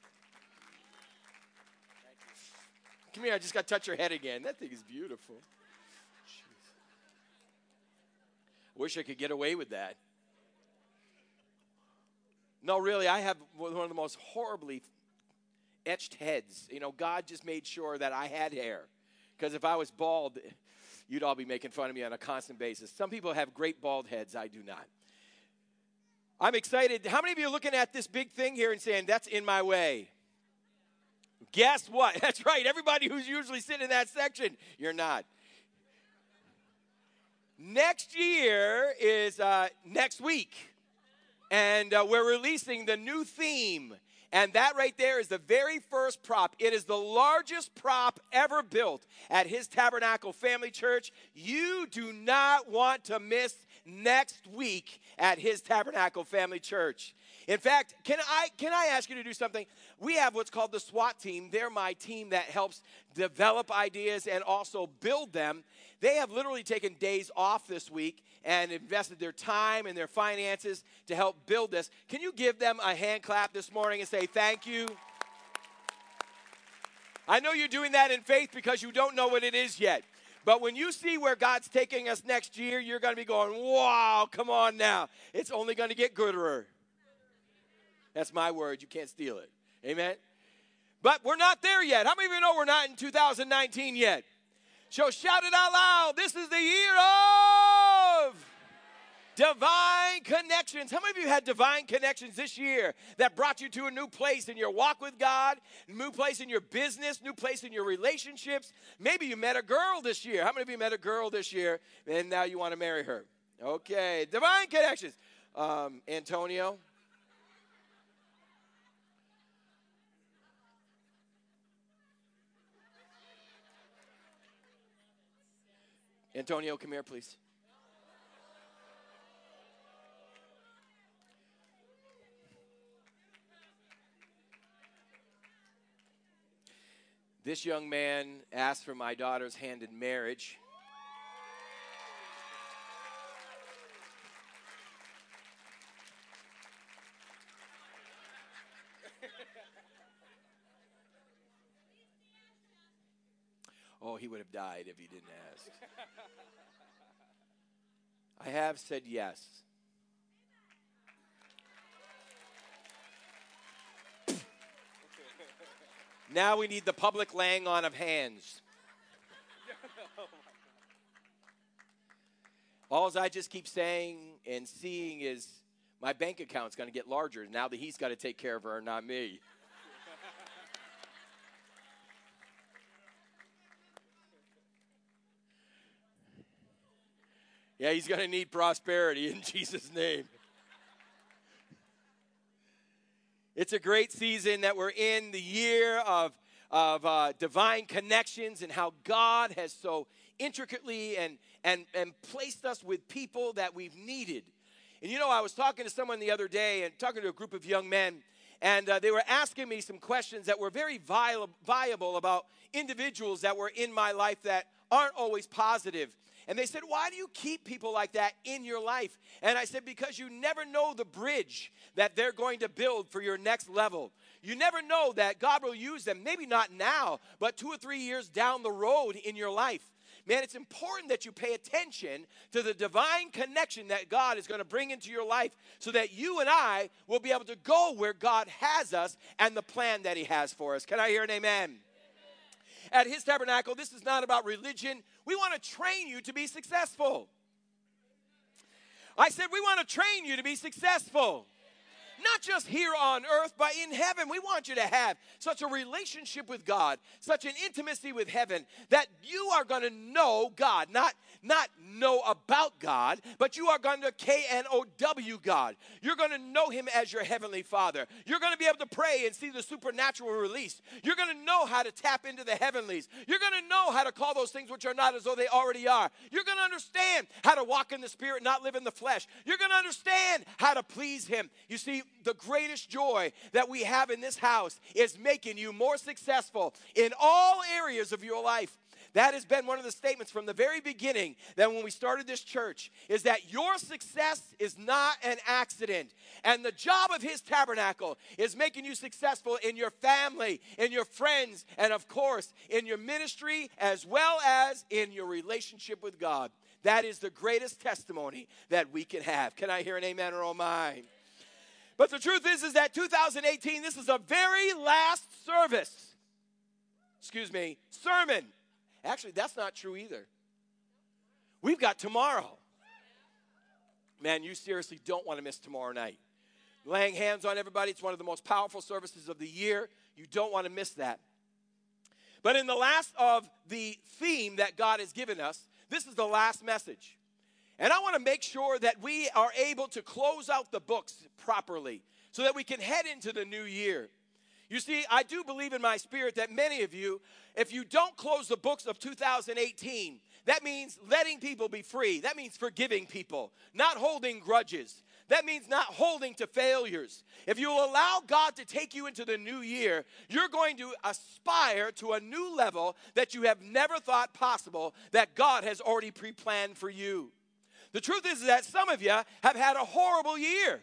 Come here, I just got to touch your head again. That thing is beautiful. Jeez. Wish I could get away with that. No, really, I have one of the most horribly etched heads. You know, God just made sure that I had hair. Because if I was bald, you'd all be making fun of me on a constant basis. Some people have great bald heads. I do not. I'm excited. How many of you are looking at this big thing here and saying, that's in my way? Guess what? That's right. Everybody who's usually sitting in that section, you're not. Next year is next week. And we're releasing the new theme. And that right there is the very first prop. It is the largest prop ever built at His Tabernacle Family Church. You do not want to miss next week at His Tabernacle Family Church. In fact, can I ask you to do something? We have what's called the SWAT team. They're my team that helps develop ideas and also build them. They have literally taken days off this week and invested their time and their finances to help build this. Can you give them a hand clap this morning and say thank you? I know you're doing that in faith because you don't know what it is yet. But when you see where God's taking us next year, you're going to be going, wow, come on now. It's only going to get gooder. That's my word. You can't steal it. Amen? But we're not there yet. How many of you know we're not in 2019 yet? So shout it out loud. This is the year of divine connections. How many of you had divine connections this year that brought you to a new place in your walk with God, new place in your business, new place in your relationships? Maybe you met a girl this year. How many of you met a girl this year and now you want to marry her? Okay, divine connections. Antonio? Antonio, come here, please. This young man asked for my daughter's hand in marriage. Oh, he would have died if he didn't ask. I have said yes. Now we need the public laying on of hands. All I just keep saying and seeing is my bank account's going to get larger now that he's got to take care of her, not me. Yeah, he's going to need prosperity in Jesus' name. It's a great season that we're in, the year of divine connections and how God has so intricately and placed us with people that we've needed. And you know, I was talking to someone the other day and talking to a group of young men, and they were asking me some questions that were very viable about individuals that were in my life that aren't always positive. And they said, why do you keep people like that in your life? And I said, because you never know the bridge that they're going to build for your next level. You never know that God will use them, maybe not now, but 2 or 3 years down the road in your life. Man, it's important that you pay attention to the divine connection that God is going to bring into your life so that you and I will be able to go where God has us and the plan that He has for us. Can I hear an amen? At His Tabernacle, this is not about religion. We want to train you to be successful. I said we want to train you to be successful. Not just here on earth, but in heaven. We want you to have such a relationship with God, such an intimacy with heaven, that you are going to know God, not know about God, but you are going to K-N-O-W God. You're going to know him as your heavenly Father. You're going to be able to pray and see the supernatural release. You're going to know how to tap into the heavenlies. You're going to know how to call those things which are not as though they already are. You're going to understand how to walk in the Spirit, not live in the flesh. You're going to understand how to please him. You see, the greatest joy that we have in this house is making you more successful in all areas of your life. That has been one of the statements from the very beginning, that when we started this church, is that your success is not an accident. And the job of his tabernacle is making you successful in your family, in your friends, and of course, in your ministry, as well as in your relationship with God. That is the greatest testimony that we can have. Can I hear an amen or oh my? But the truth is that 2018, this is the very last sermon. Actually, that's not true either. We've got tomorrow. Man, you seriously don't want to miss tomorrow night. Laying hands on everybody, it's one of the most powerful services of the year. You don't want to miss that. But in the last of the theme that God has given us, this is the last message. And I want to make sure that we are able to close out the books properly so that we can head into the new year. You see, I do believe in my spirit that many of you, if you don't close the books of 2018, that means letting people be free. That means forgiving people, not holding grudges. That means not holding to failures. If you will allow God to take you into the new year, you're going to aspire to a new level that you have never thought possible, that God has already pre-planned for you. The truth is that some of you have had a horrible year.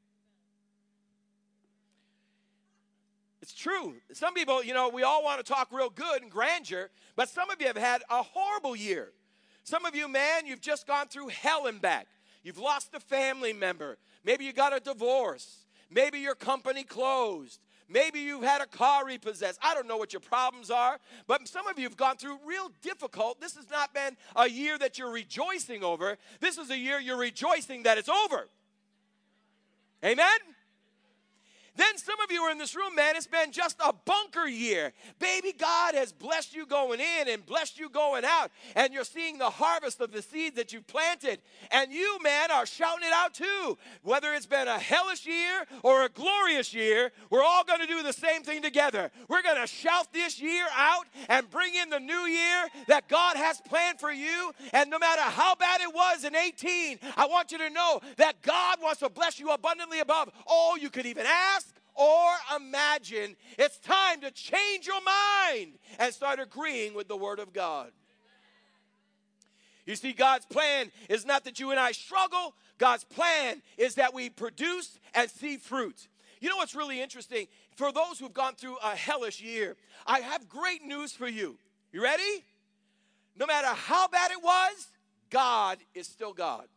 It's true. Some people, we all want to talk real good and grandeur, but some of you have had a horrible year. Some of you, man, you've just gone through hell and back. You've lost a family member. Maybe you got a divorce. Maybe your company closed. Maybe you've had a car repossessed. I don't know what your problems are, but some of you have gone through real difficult. This has not been a year that you're rejoicing over. This is a year you're rejoicing that it's over. Amen? Then some of you are in this room, man, it's been just a bunker year. Baby, God has blessed you going in and blessed you going out. And you're seeing the harvest of the seeds that you've planted. And you, man, are shouting it out too. Whether it's been a hellish year or a glorious year, we're all going to do the same thing together. We're going to shout this year out and bring in the new year that God has planned for you. And no matter how bad it was in 18, I want you to know that God wants to bless you abundantly above all you could even ask or imagine. It's time to change your mind and start agreeing with the Word of God. You see, God's plan is not that you and I struggle. God's plan is that we produce and see fruit. You know what's really interesting? For those who've gone through a hellish year, I have great news for you. You ready? No matter how bad it was, God is still God.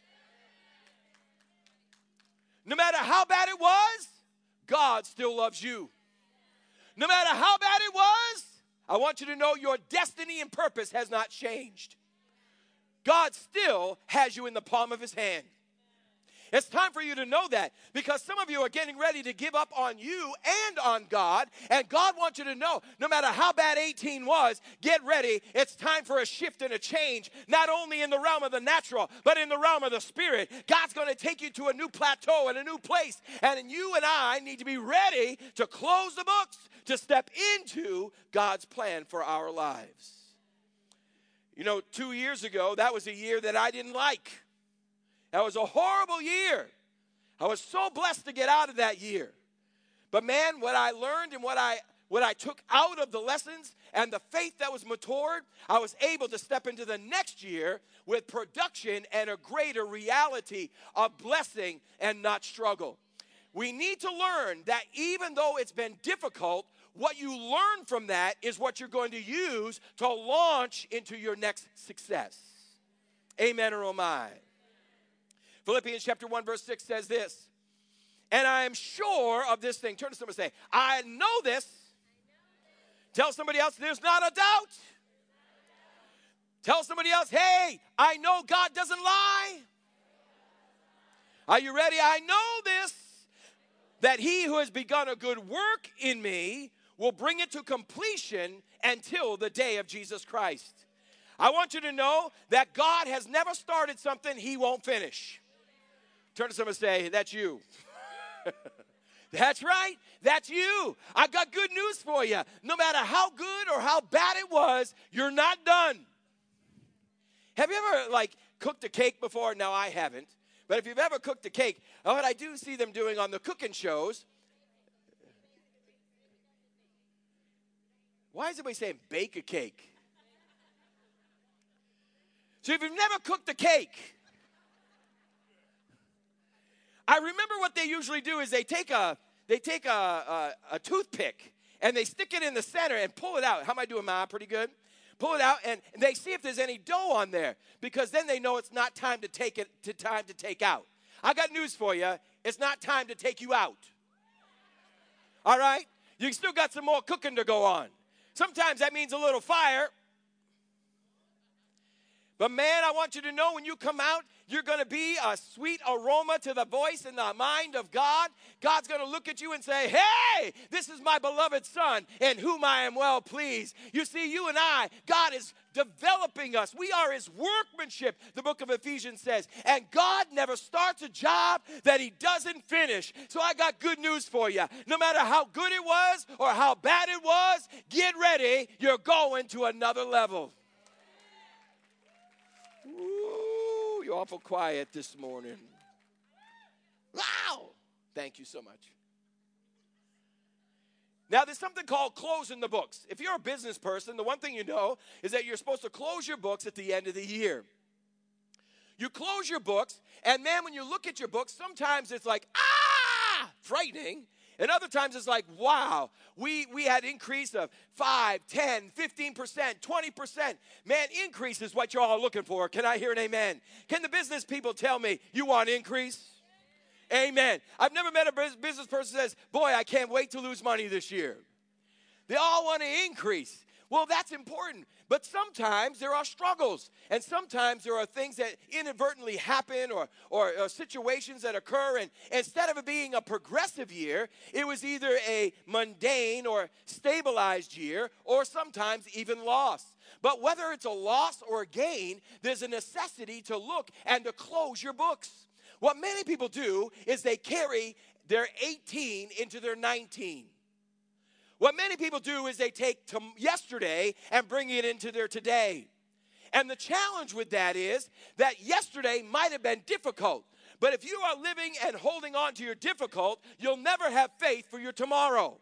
No matter how bad it was, God still loves you. No matter how bad it was, I want you to know your destiny and purpose has not changed. God still has you in the palm of his hand. It's time for you to know that, because some of you are getting ready to give up on you and on God, and God wants you to know, no matter how bad 18 was, get ready. It's time for a shift and a change, not only in the realm of the natural, but in the realm of the spirit. God's going to take you to a new plateau and a new place, and you and I need to be ready to close the books, to step into God's plan for our lives. 2 years ago, that was a year that I didn't like. That was a horrible year. I was so blessed to get out of that year. But man, what I learned and what I took out of the lessons and the faith that was matured, I was able to step into the next year with production and a greater reality of blessing and not struggle. We need to learn that even though it's been difficult, what you learn from that is what you're going to use to launch into your next success. Amen or oh my? Philippians chapter 1 verse 6 says this, and I am sure of this thing. Turn to somebody and say, I know this. Tell somebody else, there's not a doubt. Tell somebody else, hey, I know God doesn't lie. Are you ready? I know this. that he who has begun a good work in me will bring it to completion until the day of Jesus Christ. I want you to know that God has never started something he won't finish. Turn to someone and say, that's you. That's right. That's you. I got good news for you. No matter how good or how bad it was, you're not done. Have you ever, cooked a cake before? No, I haven't. But if you've ever cooked a cake, what I do see them doing on the cooking shows. Why is everybody saying bake a cake? So if you've never cooked a cake, I remember what they usually do is they take a toothpick and they stick it in the center and pull it out. How am I doing, Ma? Pretty good? Pull it out and they see if there's any dough on there, because then they know it's not time to take out. I got news for you. It's not time to take you out. All right? You still got some more cooking to go on. Sometimes that means a little fire. But man, I want you to know when you come out, you're going to be a sweet aroma to the voice and the mind of God. God's going to look at you and say, hey, this is my beloved Son in whom I am well pleased. You see, you and I, God is developing us. We are his workmanship, the book of Ephesians says. And God never starts a job that he doesn't finish. So I got good news for you. No matter how good it was or how bad it was, get ready. You're going to another level. Ooh, you're awful quiet this morning. Wow! Thank you so much. Now, there's something called closing the books. If you're a business person, the one thing you know is that you're supposed to close your books at the end of the year. You close your books, and man, when you look at your books, sometimes it's like, frightening. And other times it's like, wow, we had increase of 5, 10, 15%, 20%. Man, increase is what you're all looking for. Can I hear an amen? Can the business people tell me you want increase? Amen. I've never met a business person that says, boy, I can't wait to lose money this year. They all want to increase. Well, that's important. But sometimes there are struggles. And sometimes there are things that inadvertently happen or situations that occur. And instead of it being a progressive year, it was either a mundane or stabilized year or sometimes even loss. But whether it's a loss or a gain, there's a necessity to look and to close your books. What many people do is they carry their 18 into their 19. What many people do is they take yesterday and bring it into their today. And the challenge with that is that yesterday might have been difficult. But if you are living and holding on to your difficult, you'll never have faith for your tomorrow.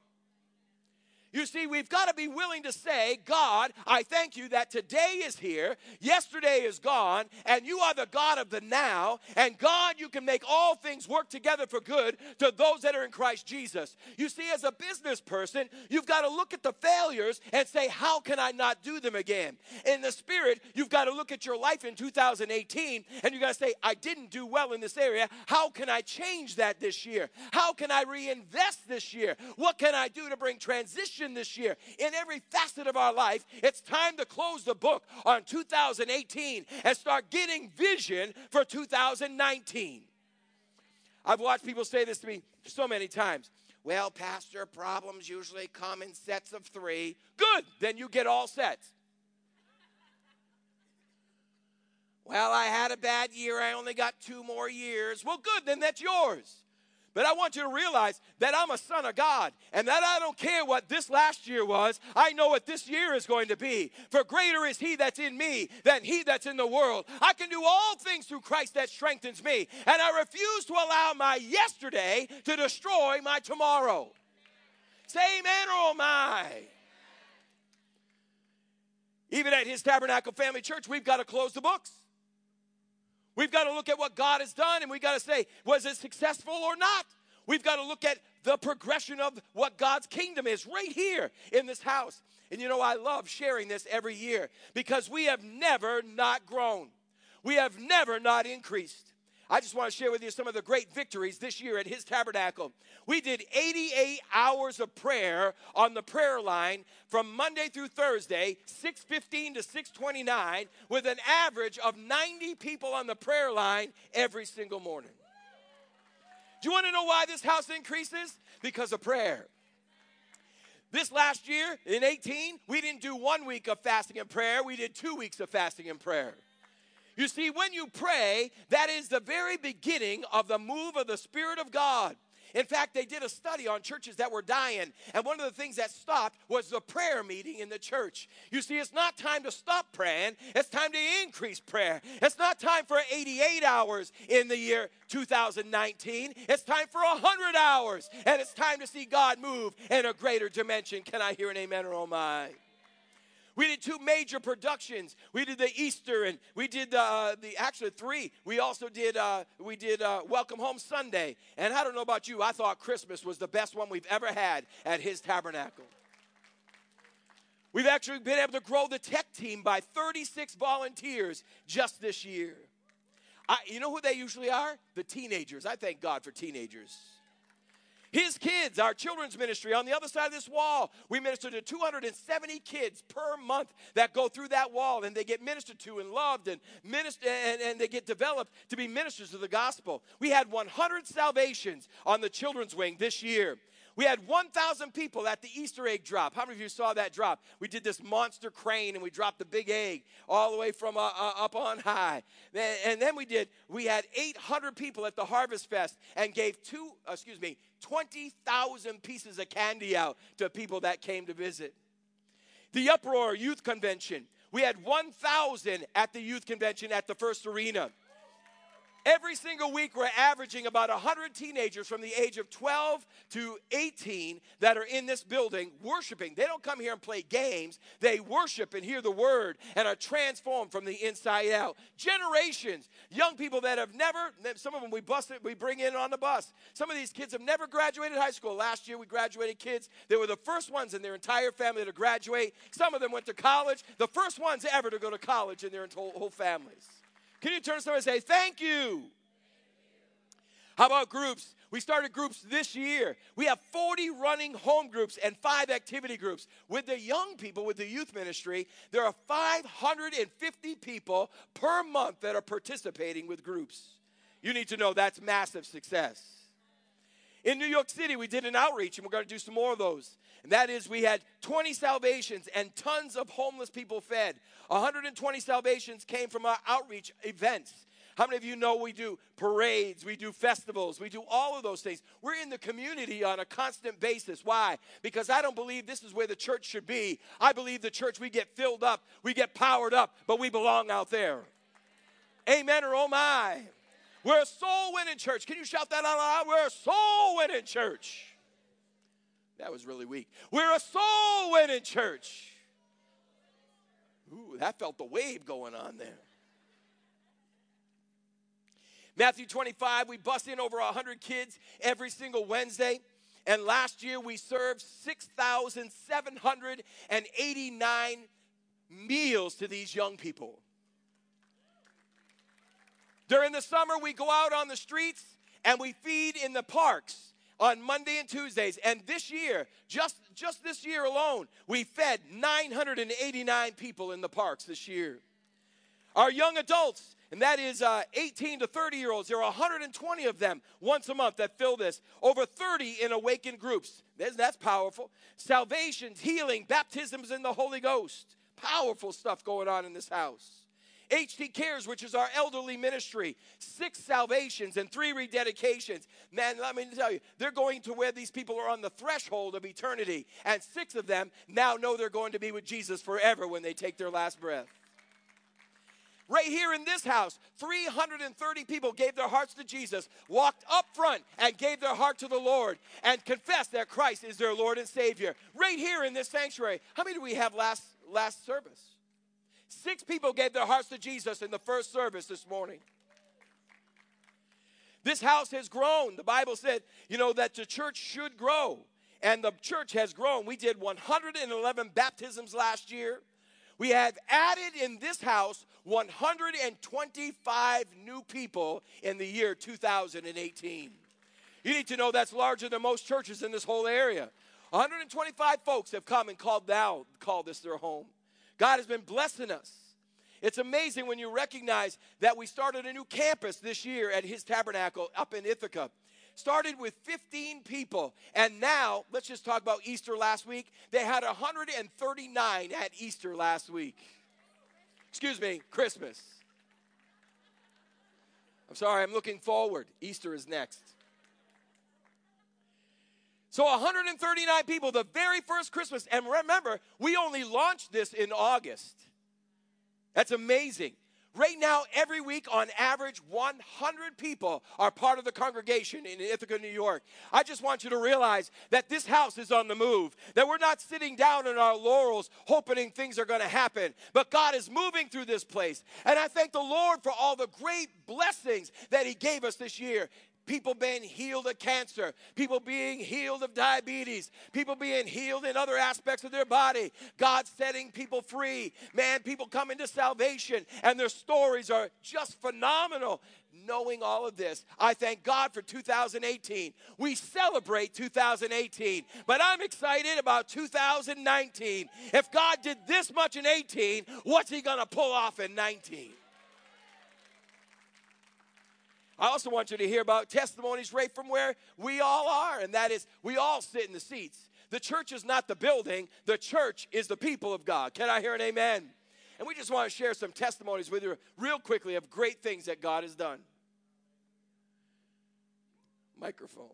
You see, we've got to be willing to say, God, I thank you that today is here, yesterday is gone, and you are the God of the now. And God, you can make all things work together for good to those that are in Christ Jesus. You see, as a business person, you've got to look at the failures and say, how can I not do them again? In the spirit, you've got to look at your life in 2018, and you've got to say, I didn't do well in this area. How can I change that this year? How can I reinvest this year? What can I do to bring transition this year? In every facet of our life, it's time to close the book on 2018 and start getting vision for 2019. I've watched people say this to me so many times. Well, Pastor, problems usually come in sets of 3. Good, then you get all sets. Well, I had a bad year. I only got 2 more years. Well, good, then that's yours. But I want you to realize that I'm a son of God and that I don't care what this last year was. I know what this year is going to be. For greater is he that's in me than he that's in the world. I can do all things through Christ that strengthens me. And I refuse to allow my yesterday to destroy my tomorrow. Say amen or oh my. Even at his Tabernacle Family Church, we've got to close the books. We've got to look at what God has done, and we've got to say, was it successful or not? We've got to look at the progression of what God's kingdom is right here in this house. And you know, I love sharing this every year because we have never not grown. We have never not increased. I just want to share with you some of the great victories this year at his tabernacle. We did 88 hours of prayer on the prayer line from Monday through Thursday, 6:15 to 6:29, with an average of 90 people on the prayer line every single morning. Do you want to know why this house increases? Because of prayer. This last year, in 18, we didn't do 1 week of fasting and prayer. We did 2 weeks of fasting and prayer. You see, when you pray, that is the very beginning of the move of the Spirit of God. In fact, they did a study on churches that were dying, and one of the things that stopped was the prayer meeting in the church. You see, it's not time to stop praying. It's time to increase prayer. It's not time for 88 hours in the year 2019. It's time for 100 hours, and it's time to see God move in a greater dimension. Can I hear an amen or oh my? We did 2 major productions. We did the Easter, and we did actually 3. We also did Welcome Home Sunday. And I don't know about you, I thought Christmas was the best one we've ever had at His Tabernacle. We've actually been able to grow the tech team by 36 volunteers just this year. You know who they usually are? The teenagers. I thank God for teenagers. His kids, our children's ministry, on the other side of this wall, we minister to 270 kids per month that go through that wall, and they get ministered to and loved and they get developed to be ministers of the gospel. We had 100 salvations on the children's wing this year. We had 1,000 people at the Easter egg drop. How many of you saw that drop? We did this monster crane, and we dropped the big egg all the way from up on high. And then we had 800 people at the Harvest Fest and gave 20,000 pieces of candy out to people that came to visit. The Uproar Youth Convention. We had 1,000 at the youth convention at the First Arena. Every single week, we're averaging about 100 teenagers from the age of 12 to 18 that are in this building worshiping. They don't come here and play games. They worship and hear the word and are transformed from the inside out. Generations, young people that have never, some of them we bring in on the bus. Some of these kids have never graduated high school. Last year, we graduated kids. They were the first ones in their entire family to graduate. Some of them went to college. The first ones ever to go to college in their whole families. Can you turn to someone and say, thank you? How about groups? We started groups this year. We have 40 running home groups and 5 activity groups. With the young people, with the youth ministry, there are 550 people per month that are participating with groups. You need to know that's massive success. In New York City, we did an outreach, and we're going to do some more of those. And that is, we had 20 salvations and tons of homeless people fed. 120 salvations came from our outreach events. How many of you know we do parades, we do festivals, we do all of those things? We're in the community on a constant basis. Why? Because I don't believe this is where the church should be. I believe the church, we get filled up, we get powered up, but we belong out there. Amen or oh my. We're a soul-winning church. Can you shout that out loud? We're a soul-winning church. That was really weak. We're a soul-winning church. Ooh, that felt the wave going on there. Matthew 25, we bust in over 100 kids every single Wednesday. And last year we served 6,789 meals to these young people. During the summer, we go out on the streets and we feed in the parks on Monday and Tuesdays. And this year, just this year alone, we fed 989 people in the parks this year. Our young adults, and that is 18 to 30-year-olds, there are 120 of them once a month that fill this. Over 30 in awakened groups. That's powerful. Salvations, healing, baptisms in the Holy Ghost. Powerful stuff going on in this house. HT Cares, which is our elderly ministry, 6 salvations and 3 rededications. Man, let me tell you, they're going to where these people are on the threshold of eternity. And 6 of them now know they're going to be with Jesus forever when they take their last breath. Right here in this house, 330 people gave their hearts to Jesus, walked up front and gave their heart to the Lord and confessed that Christ is their Lord and Savior. Right here in this sanctuary. How many do we have last service? 6 people gave their hearts to Jesus in the first service this morning. This house has grown. The Bible said, that the church should grow. And the church has grown. We did 111 baptisms last year. We have added in this house 125 new people in the year 2018. You need to know that's larger than most churches in this whole area. 125 folks have come and called this their home. God has been blessing us. It's amazing when you recognize that we started a new campus this year at His Tabernacle up in Ithaca. Started with 15 people. And now, let's just talk about Easter last week. They had 139 at Easter last week. Excuse me, Christmas. I'm sorry, I'm looking forward. Easter is next. So 139 people, the very first Christmas. And remember, we only launched this in August. That's amazing. Right now, every week, on average, 100 people are part of the congregation in Ithaca, New York. I just want you to realize that this house is on the move, that we're not sitting down in our laurels hoping things are going to happen, but God is moving through this place. And I thank the Lord for all the great blessings that He gave us this year. People being healed of cancer, people being healed of diabetes, people being healed in other aspects of their body, God setting people free, man, people coming to salvation, and their stories are just phenomenal. Knowing all of this, I thank God for 2018. We celebrate 2018, but I'm excited about 2019. If God did this much in 18, what's He going to pull off in 19? I also want you to hear about testimonies right from where we all are, and that is we all sit in the seats. The church is not the building. The church is the people of God. Can I hear an amen? And we just want to share some testimonies with you real quickly of great things that God has done. Microphone.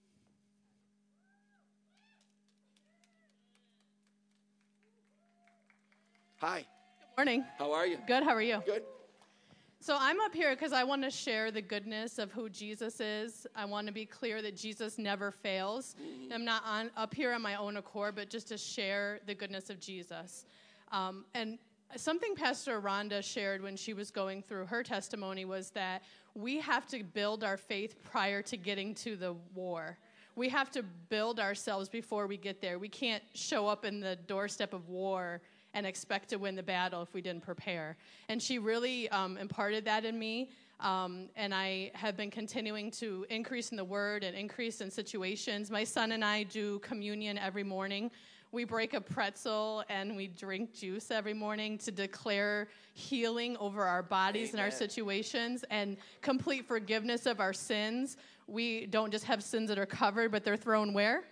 Hi. Good morning. How are you? Good. How are you? Good. So I'm up here because I want to share the goodness of who Jesus is. I want to be clear that Jesus never fails. Mm-hmm. I'm not up here on my own accord, but just to share the goodness of Jesus. And something Pastor Rhonda shared when she was going through her testimony was that we have to build our faith prior to getting to the war. We have to build ourselves before we get there. We can't show up in the doorstep of war and expect to win the battle if we didn't prepare. And she really imparted that in me, and I have been continuing to increase in the Word and increase in situations. My son and I do communion every morning. We break a pretzel and we drink juice every morning to declare healing over our bodies and our situations and complete forgiveness of our sins. We don't just have sins that are covered, but they're thrown where?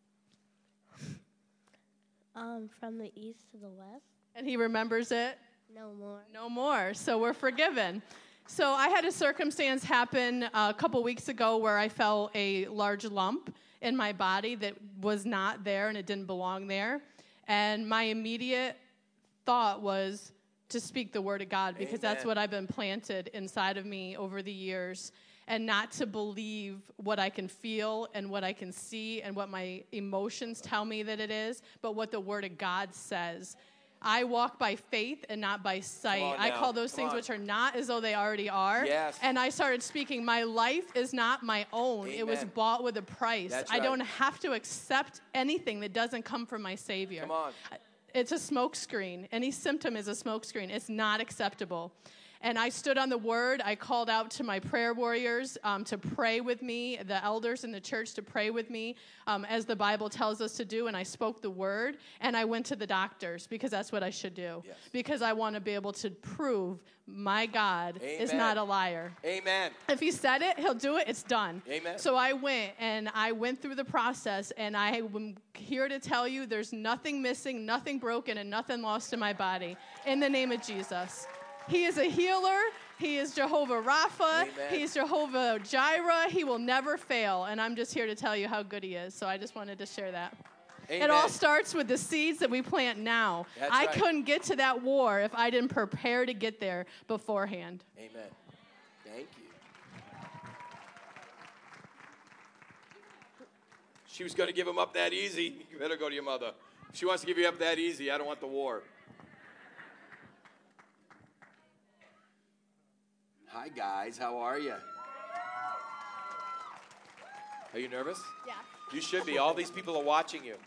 From the east to the west. And he remembers it? No more. No more. So we're forgiven. So I had a circumstance happen a couple weeks ago where I felt a large lump in my body that was not there and it didn't belong there. And my immediate thought was to speak the word of God because that's what I've been planted inside of me over the years. And not to believe what I can feel and what I can see and what my emotions tell me that it is, but what the Word of God says. I walk by faith and not by sight. I call those things which are not as though they already are. Yes. And I started speaking, my life is not my own. Amen. It was bought with a price. That's I don't have to accept anything that doesn't come from my Savior. Come on. It's a smokescreen. Any symptom is a smokescreen. It's not acceptable. And I stood on the word. I called out to my prayer warriors to pray with me, the elders in the church to pray with me, as the Bible tells us to do. And I spoke the word. And I went to the doctors because that's what I should do. Yes. Because I want to be able to prove my God is not a liar. Amen. If He said it, He'll do it. It's done. Amen. So I went through the process. And I am here to tell you there's nothing missing, nothing broken, and nothing lost in my body. In the name of Jesus. He is a healer. He is Jehovah Rapha. Amen. He's Jehovah Jireh. He will never fail. And I'm just here to tell you how good He is. So I just wanted to share that. Amen. It all starts with the seeds that we plant now. That's I right. couldn't get to that war if I didn't prepare to get there beforehand. Amen. Thank you. She was going to give him up that easy. You better go to your mother. If she wants to give you up that easy, I don't want the war. Hi, guys. How are you? Are you nervous? Yeah. You should be. All these people are watching you.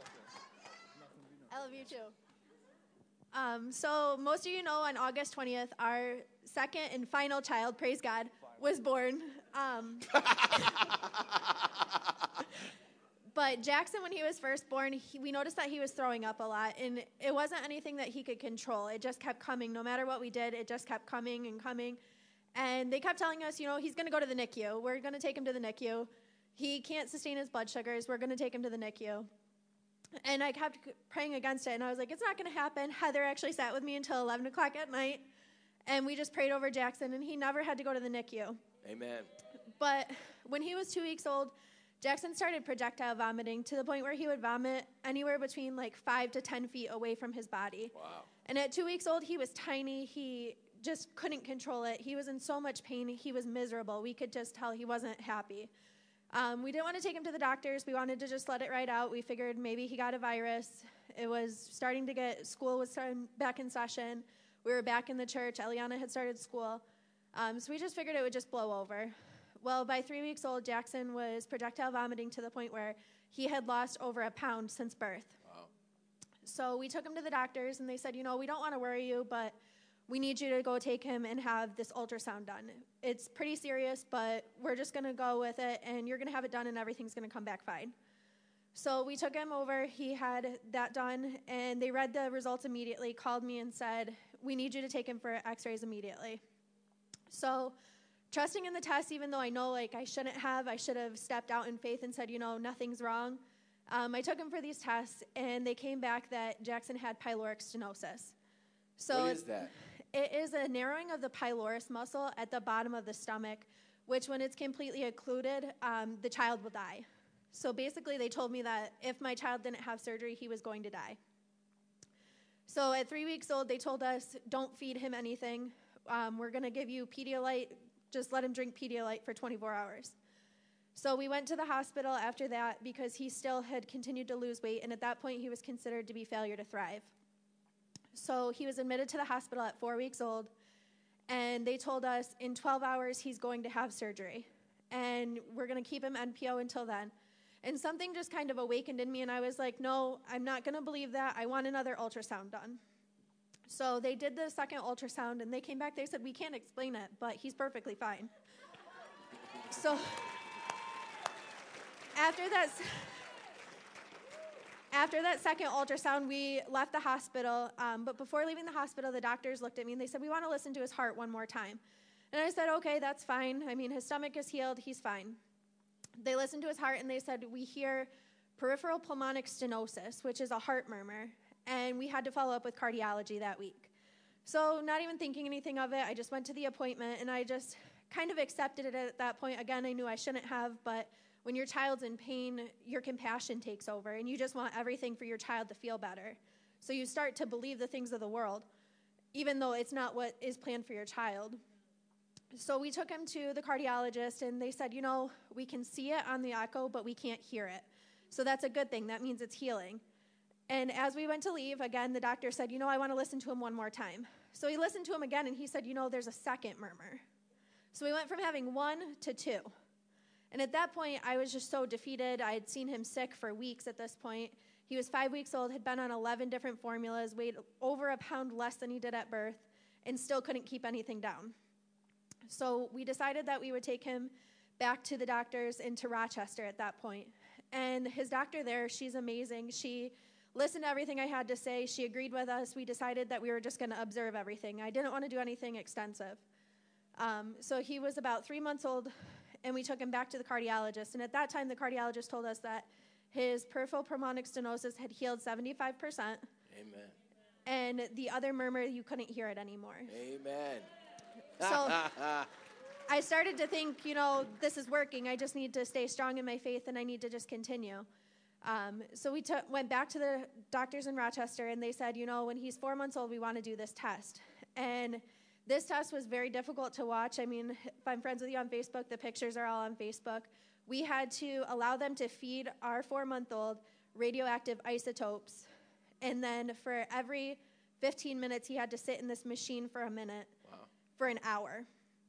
I love you too. So most of you know on August 20th, our second and final child, praise God, was born. But Jackson, when he was first born, we noticed that he was throwing up a lot, and it wasn't anything that he could control. It just kept coming. No matter what we did, it just kept coming and coming. And they kept telling us, you know, he's going to go to the NICU. We're going to take him to the NICU. He can't sustain his blood sugars. We're going to take him to the NICU. And I kept praying against it, and I was like, it's not going to happen. Heather actually sat with me until 11 o'clock at night, and we just prayed over Jackson, and he never had to go to the NICU. Amen. But when he was 2 weeks old, Jackson started projectile vomiting to the point where he would vomit anywhere between like 5 to 10 feet away from his body. Wow. And at 2 weeks old, he was tiny. He just couldn't control it. He was in so much pain. He was miserable. We could just tell he wasn't happy. We didn't want to take him to the doctors. We wanted to just let it ride out. We figured maybe he got a virus. It was starting to get, school was starting back in session. We were back in the church. Eliana had started school. So we just figured it would just blow over. Well, by 3 weeks old, Jackson was projectile vomiting to the point where he had lost over 1 pound since birth. Wow. So we took him to the doctors, and they said, you know, we don't want to worry you, but we need you to go take him and have this ultrasound done. It's pretty serious, but we're just going to go with it, and you're going to have it done, and everything's going to come back fine. So we took him over. He had that done, and they read the results immediately, called me and said, we need you to take him for x-rays immediately. So trusting in the test, even though I know like I should have stepped out in faith and said, you know, nothing's wrong. I took him for these tests, and they came back that Jackson had pyloric stenosis. So what is that? It is a narrowing of the pylorus muscle at the bottom of the stomach, which when it's completely occluded, the child will die. So basically they told me that if my child didn't have surgery, he was going to die. So at 3 weeks old, they told us, don't feed him anything. We're going to give you Pedialyte. Just let him drink Pedialyte for 24 hours. So we went to the hospital after that because he still had continued to lose weight, and at that point he was considered to be failure to thrive. So he was admitted to the hospital at 4 weeks old, and they told us in 12 hours he's going to have surgery, and we're going to keep him NPO until then. And something just kind of awakened in me, and I was like, no, I'm not going to believe that. I want another ultrasound done. So they did the second ultrasound, and they came back. They said, we can't explain it, but he's perfectly fine. So after that second ultrasound, we left the hospital. But before leaving the hospital, the doctors looked at me, and they said, we want to listen to his heart one more time. And I said, okay, that's fine. I mean, his stomach is healed. He's fine. They listened to his heart, and they said, we hear peripheral pulmonic stenosis, which is a heart murmur. And we had to follow up with cardiology that week. So not even thinking anything of it, I just went to the appointment, and I just kind of accepted it at that point. Again, I knew I shouldn't have, but when your child's in pain, your compassion takes over, and you just want everything for your child to feel better. So you start to believe the things of the world, even though it's not what is planned for your child. So we took him to the cardiologist, and they said, you know, we can see it on the echo, but we can't hear it. So that's a good thing. That means it's healing. And as we went to leave, again, the doctor said, you know, I want to listen to him one more time. So he listened to him again, and he said, you know, there's a second murmur. So we went from having 1 to 2. And at that point, I was just so defeated. I had seen him sick for weeks at this point. He was 5 weeks old, had been on 11 different formulas, weighed over 1 pound less than he did at birth, and still couldn't keep anything down. So we decided that we would take him back to the doctors into Rochester at that point. And his doctor there, she's amazing. She listened to everything I had to say. She agreed with us. We decided that we were just going to observe everything. I didn't want to do anything extensive. So he was about 3 months old, and we took him back to the cardiologist. And at that time, the cardiologist told us that his peripheral pulmonic stenosis had healed 75%. Amen. And the other murmur, you couldn't hear it anymore. Amen. So I started to think, you know, this is working. I just need to stay strong in my faith, and I need to just continue. So we went back to the doctors in Rochester, and they said, you know, when he's 4 months old, we want to do this test. And this test was very difficult to watch. I mean, if I'm friends with you on Facebook, the pictures are all on Facebook. We had to allow them to feed our 4-month-old radioactive isotopes. And then for every 15 minutes, he had to sit in this machine for a minute, for an hour.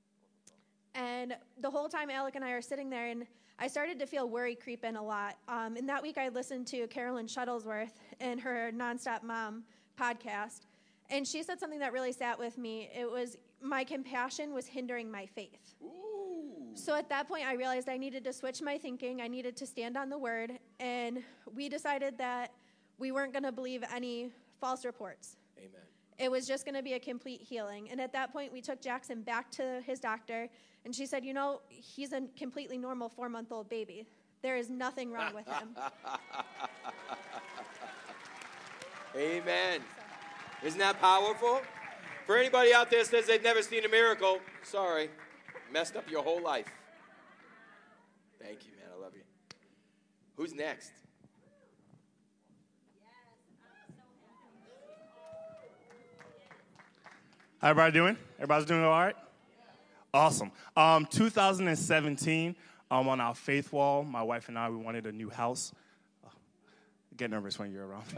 And the whole time, Alec and I are sitting there, and I started to feel worry creep in a lot. And that week, I listened to Carolyn Shuttlesworth in her Nonstop Mom podcast. And she said something that really sat with me. It was, my compassion was hindering my faith. Ooh. So at that point, I realized I needed to switch my thinking. I needed to stand on the word. And we decided that we weren't going to believe any false reports. Amen. It was just going to be a complete healing. And at that point, we took Jackson back to his doctor, and she said, he's a completely normal 4-month-old baby. There is nothing wrong with him. Amen. Isn't that powerful? For anybody out there that says they've never seen a miracle, sorry, messed up your whole life. Thank you, man. I love you. Who's next? How everybody doing? Everybody's doing all right? Awesome. 2017, on our faith wall, my wife and I, we wanted a new house. I get nervous when you're around.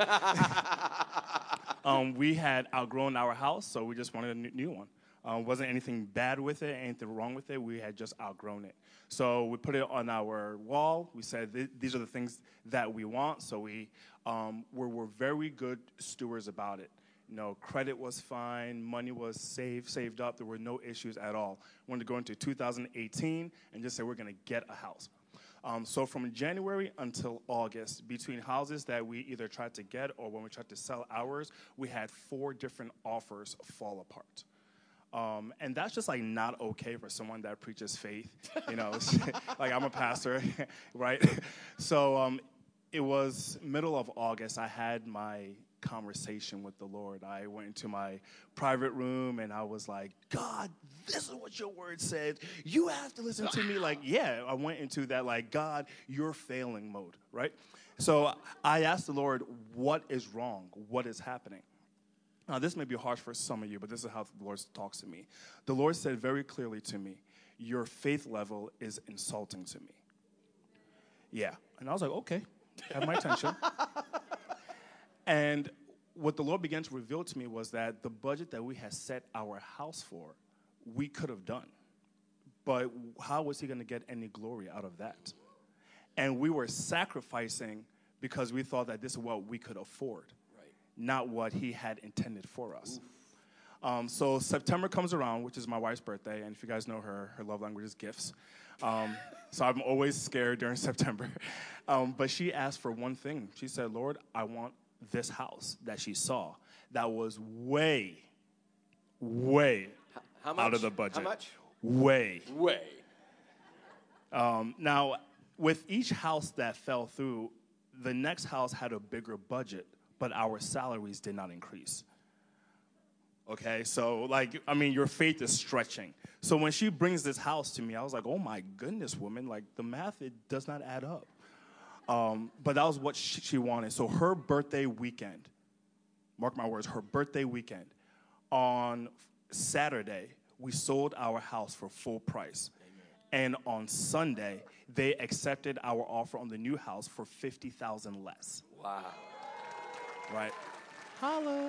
We had outgrown our house, so we just wanted a new one. Wasn't anything bad with it, anything wrong with it. We had just outgrown it. So we put it on our wall. We said, these are the things that we want. So we were very good stewards about it. Credit was fine. Money was saved up. There were no issues at all. We wanted to go into 2018 and just say we're going to get a house. So from January until August, between houses that we either tried to get or when we tried to sell ours, we had 4 different offers fall apart. And that's just not okay for someone that preaches faith. Like I'm a pastor, right? So it was middle of August. I had my conversation with the Lord. I went into my private room and I was like, God, this is what your word said. You have to listen to me. I went into that God, you're failing mode, right? So I asked the Lord, what is wrong? What is happening? Now, this may be harsh for some of you, but this is how the Lord talks to me. The Lord said very clearly to me, your faith level is insulting to me. Yeah. And I was like, okay, have my attention. And what the Lord began to reveal to me was that the budget that we had set our house for, we could have done. But how was he going to get any glory out of that? And we were sacrificing because we thought that this is what we could afford, not what he had intended for us. So September comes around, which is my wife's birthday, and if you guys know her love language is gifts. So I'm always scared during September. But she asked for one thing. She said, Lord, I want this house that she saw that was way out of the budget. How much? Way. Way. Now, with each house that fell through, the next house had a bigger budget, but our salaries did not increase. Okay, so your faith is stretching. So when she brings this house to me, I was like, oh my goodness, woman, the math, it does not add up. But that was what she wanted. So her birthday weekend, mark my words, her birthday weekend, on Saturday, we sold our house for full price. Amen. And on Sunday, they accepted our offer on the new house for $50,000 less. Wow. Right? Holla.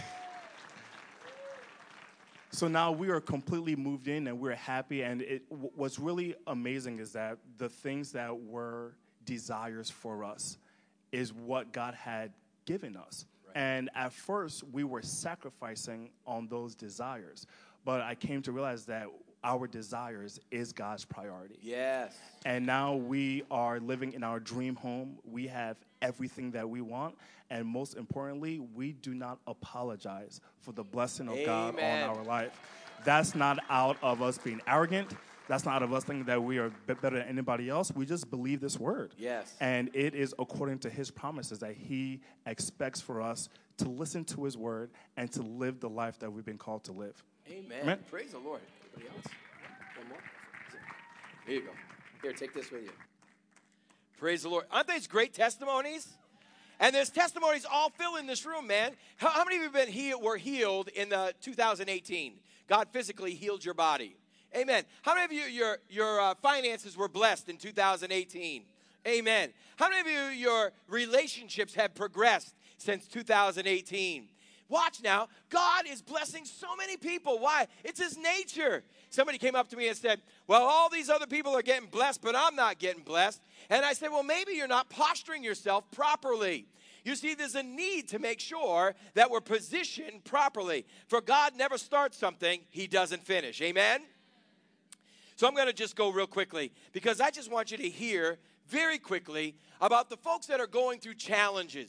So now we are completely moved in and we're happy. And what's really amazing is that the things that were desires for us is what God had given us. Right. And at first, we were sacrificing on those desires. But I came to realize that our desires is God's priority. Yes. And now we are living in our dream home. We have everything that we want. And most importantly, we do not apologize for the blessing of God on our life. That's not out of us being arrogant. That's not out of us thinking that we are better than anybody else. We just believe this word. Yes. And it is according to his promises that he expects for us to listen to his word and to live the life that we've been called to live. Amen. Amen. Praise the Lord. Anybody else? One more? Here you go. Here, take this with you. Praise the Lord. Aren't these great testimonies? And there's testimonies all filling this room, man. How many of you were healed in 2018? God physically healed your body. Amen. How many of you, your finances were blessed in 2018? Amen. How many of you, your relationships have progressed since 2018? Watch now. God is blessing so many people. Why? It's his nature. Somebody came up to me and said, well, all these other people are getting blessed, but I'm not getting blessed. And I said, well, maybe you're not posturing yourself properly. You see, there's a need to make sure that we're positioned properly. For God never starts something he doesn't finish. Amen? So I'm going to just go real quickly because I just want you to hear very quickly about the folks that are going through challenges.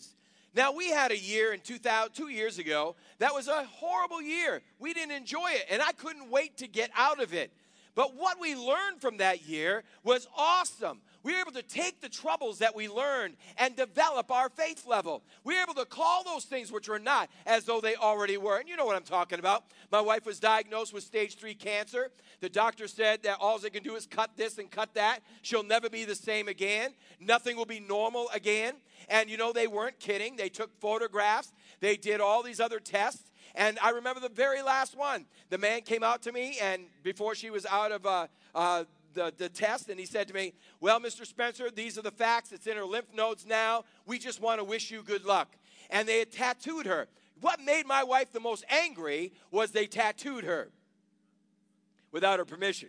Now, we had a year in 2 years ago that was a horrible year. We didn't enjoy it, and I couldn't wait to get out of it. But what we learned from that year was awesome. We were able to take the troubles that we learned and develop our faith level. We were able to call those things which were not as though they already were. And you know what I'm talking about. My wife was diagnosed with stage 3 cancer. The doctor said that all they can do is cut this and cut that. She'll never be the same again. Nothing will be normal again. And you know, they weren't kidding. They took photographs. They did all these other tests. And I remember the very last one. The man came out to me, and before she was out of the test, and he said to me, well, Mr. Spencer, these are the facts. It's in her lymph nodes now. We just want to wish you good luck. And they had tattooed her. What made my wife the most angry was they tattooed her without her permission.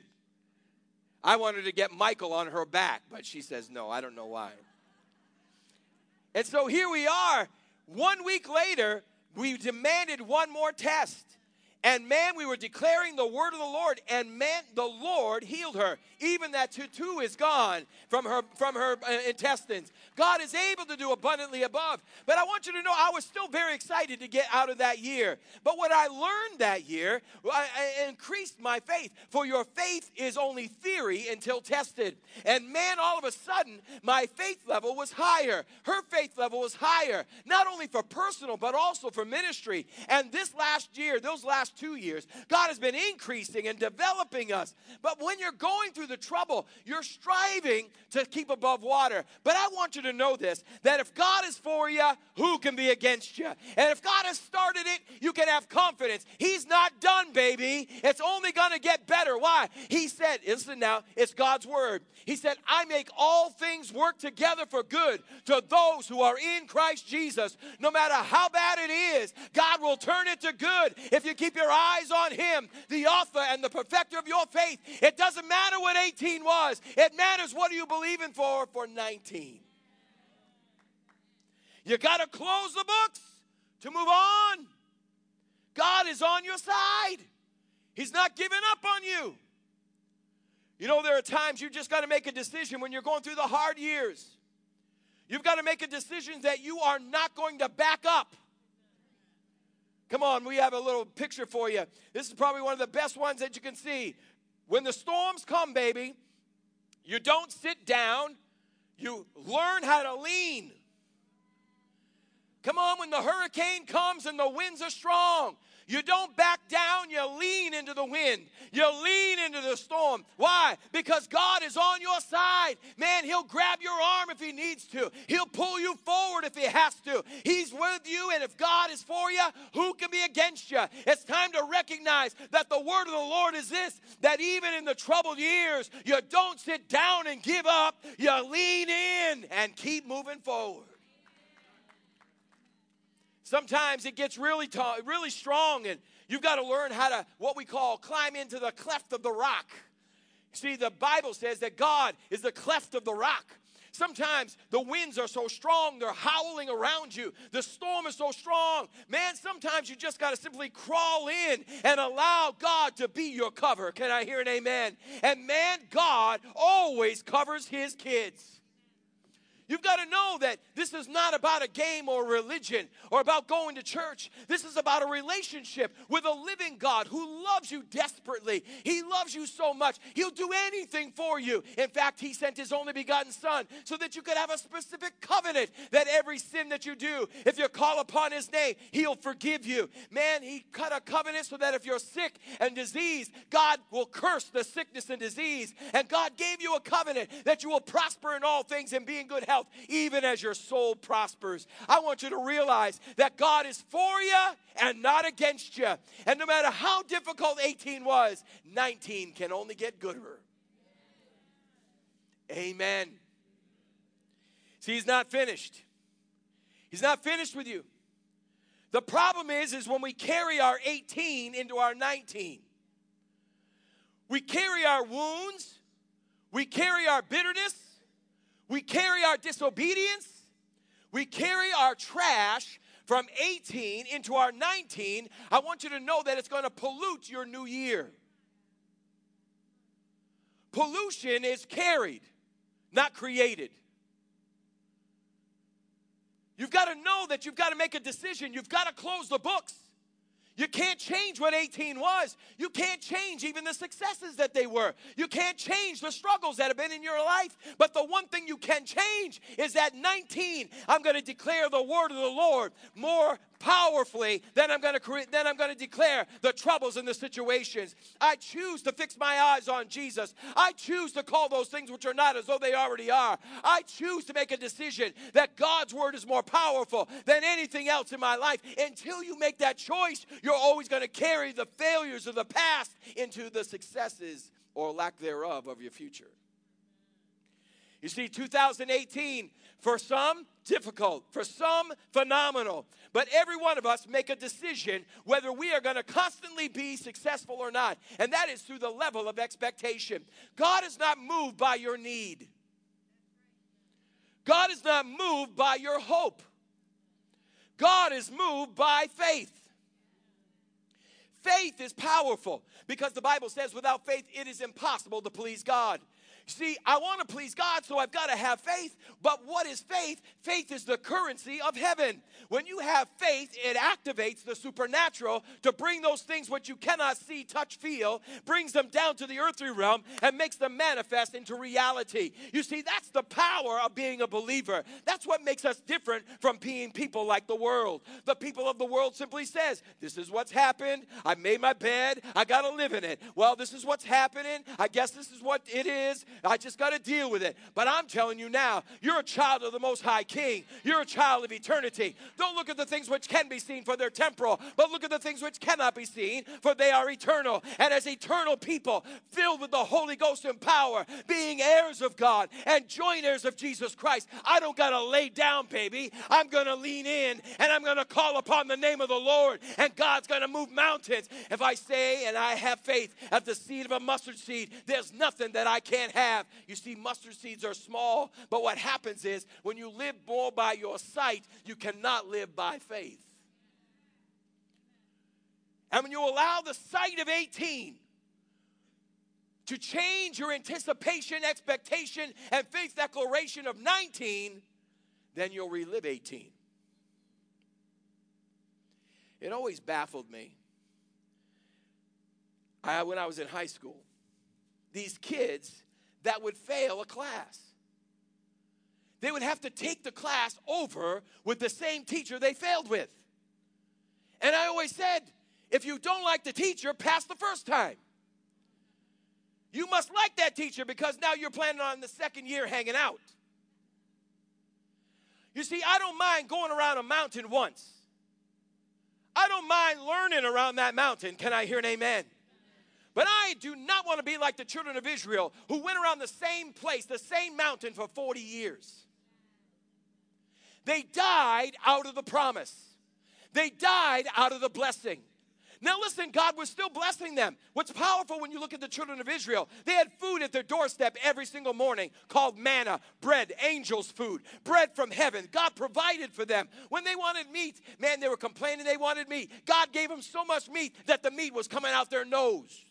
I wanted to get Michael on her back, but she says no. I don't know why. And so here we are. 1 week later, we demanded one more test. And man, we were declaring the word of the Lord, and man, the Lord healed her. Even that tattoo is gone from her intestines. God is able to do abundantly above. But I want you to know, I was still very excited to get out of that year. But what I learned that year, I increased my faith. For your faith is only theory until tested. And man, all of a sudden, my faith level was higher. Her faith level was higher. Not only for personal, but also for ministry. And this last year, those last 2 years, God has been increasing and developing us. But when you're going through the trouble, you're striving to keep above water. But I want you to know this, that if God is for you, who can be against you? And if God has started it, you can have confidence. He's not done, baby. It's only going to get better. Why? He said, listen now, it's God's word. He said, I make all things work together for good to those who are in Christ Jesus. No matter how bad it is, God will turn it to good if you keep your eyes on him, the author and the perfecter of your faith. It doesn't matter what 18 was. It matters what are you believing for 19. You got to close the books to move on. God is on your side. He's not giving up on you. You know, there are times you just got to make a decision when you're going through the hard years. You've got to make a decision that you are not going to back up. Come on, we have a little picture for you. This is probably one of the best ones that you can see. When the storms come, baby, you don't sit down. You learn how to lean. Come on, when the hurricane comes and the winds are strong, you don't back down, you lean into the wind. You lean into the storm. Why? Because God is on your side. Man, he'll grab your arm if he needs to. He'll pull you forward if he has to. He's with you, and if God is for you, who can be against you? It's time to recognize that the word of the Lord is this, that even in the troubled years, you don't sit down and give up. You lean in and keep moving forward. Sometimes it gets really strong, and you've got to learn how to, what we call, climb into the cleft of the rock. See, the Bible says that God is the cleft of the rock. Sometimes the winds are so strong, they're howling around you. The storm is so strong. Man, sometimes you just got to simply crawl in and allow God to be your cover. Can I hear an amen? And man, God always covers his kids. You've got to know that this is not about a game or religion or about going to church. This is about a relationship with a living God who loves you desperately. He loves you so much. He'll do anything for you. In fact, he sent his only begotten son so that you could have a specific covenant that every sin that you do, if you call upon his name, he'll forgive you. Man, he cut a covenant so that if you're sick and diseased, God will curse the sickness and disease. And God gave you a covenant that you will prosper in all things and be in good health, even as your soul prospers. I want you to realize that God is for you and not against you. And no matter how difficult 18 was, 19 can only get gooder. Amen. See, he's not finished. He's not finished with you. The problem is when we carry our 18 into our 19. We carry our wounds. We carry our bitterness. We carry our disobedience. We carry our trash from 18 into our 19. I want you to know that it's going to pollute your new year. Pollution is carried, not created. You've got to know that you've got to make a decision. You've got to close the books. You can't change what 18 was. You can't change even the successes that they were. You can't change the struggles that have been in your life. But the one thing you can change is that 19, I'm going to declare the word of the Lord more powerfully than I'm going to declare the troubles and the situations. I choose to fix my eyes on Jesus. I choose to call those things which are not as though they already are. I choose to make a decision that God's word is more powerful than anything else in my life. Until you make that choice, you're always going to carry the failures of the past into the successes or lack thereof of your future. You see, 2018, for some, difficult. For some, phenomenal. But every one of us make a decision whether we are going to constantly be successful or not. And that is through the level of expectation. God is not moved by your need. God is not moved by your hope. God is moved by faith. Faith is powerful because the Bible says without faith it is impossible to please God. See, I want to please God, so I've got to have faith. But what is faith? Faith is the currency of heaven. When you have faith, it activates the supernatural to bring those things which you cannot see, touch, feel, brings them down to the earthly realm and makes them manifest into reality. You see, that's the power of being a believer. That's what makes us different from being people like the world. The people of the world simply says, this is what's happened. I made my bed. I got to live in it. Well, this is what's happening. I guess this is what it is. I just got to deal with it. But I'm telling you now, you're a child of the Most High King. You're a child of eternity. Don't look at the things which can be seen, for they're temporal, but look at the things which cannot be seen, for they are eternal. And as eternal people, filled with the Holy Ghost and power, being heirs of God and joint heirs of Jesus Christ, I don't got to lay down, baby. I'm going to lean in, and I'm going to call upon the name of the Lord, and God's going to move mountains. If I say and I have faith at the seed of a mustard seed, there's nothing that I can't have. You see, mustard seeds are small, but what happens is when you live more by your sight, you cannot live by faith. And when you allow the sight of 18 to change your anticipation, expectation, and faith declaration of 19, then you'll relive 18. It always baffled me. When I was in high school, these kids that would fail a class, they would have to take the class over with the same teacher they failed with. And I always said, if you don't like the teacher, pass the first time. You must like that teacher because now you're planning on the second year hanging out. You see, I don't mind going around a mountain once. I don't mind learning around that mountain. Can I hear an amen? But I do not want to be like the children of Israel who went around the same place, the same mountain for 40 years. They died out of the promise. They died out of the blessing. Now listen, God was still blessing them. What's powerful when you look at the children of Israel, they had food at their doorstep every single morning called manna, bread, angels' food, bread from heaven. God provided for them. When they wanted meat, man, they were complaining they wanted meat. God gave them so much meat that the meat was coming out their nose.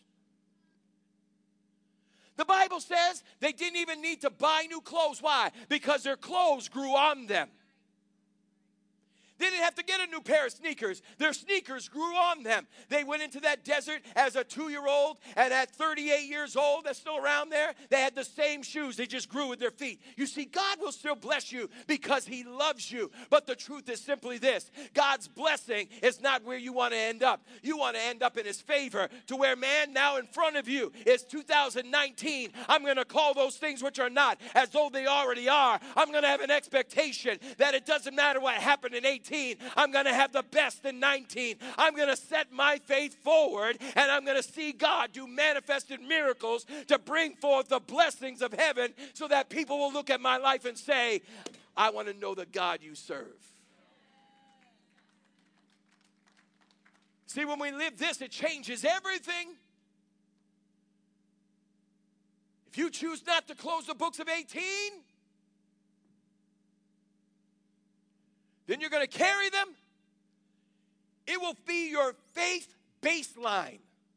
The Bible says they didn't even need to buy new clothes. Why? Because their clothes grew on them. They didn't have to get a new pair of sneakers. Their sneakers grew on them. They went into that desert as a 2-year-old, and at 38 years old, they're still around there, they had the same shoes. They just grew with their feet. You see, God will still bless you because he loves you. But the truth is simply this. God's blessing is not where you want to end up. You want to end up in his favor to where, man, now in front of you is 2019. I'm going to call those things which are not as though they already are. I'm going to have an expectation that it doesn't matter what happened in 18. I'm going to have the best in 19. I'm going to set my faith forward, and I'm going to see God do manifested miracles to bring forth the blessings of heaven so that people will look at my life and say, I want to know the God you serve. See, when we live this, it changes everything. If you choose not to close the books of 18, then you're going to carry them. It will be your faith baseline.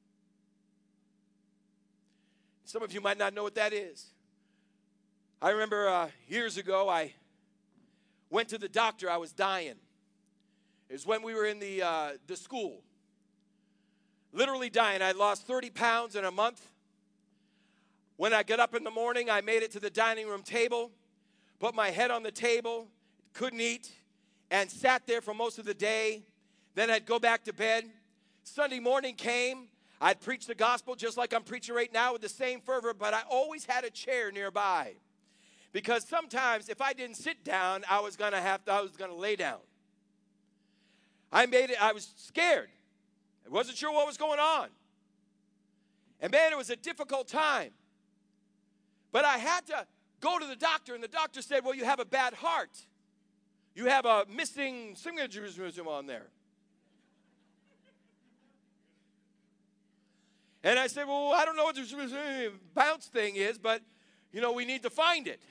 Some of you might not know what that is. I remember years ago, I went to the doctor. I was dying. It was when we were in the school. Literally dying. I lost 30 pounds in a month. When I got up in the morning, I made it to the dining room table, put my head on the table, couldn't eat, and sat there for most of the day. Then I'd go back to bed. Sunday morning came. I'd preach the gospel just like I'm preaching right now with the same fervor, but I always had a chair nearby. Because sometimes if I didn't sit down, I was going to lay down. I was scared. I wasn't sure what was going on. And man, it was a difficult time. But I had to go to the doctor, and the doctor said, well, you have a bad heart. You have a missing signature on there. And I said, well, I don't know what the bounce thing is, but, we need to find it.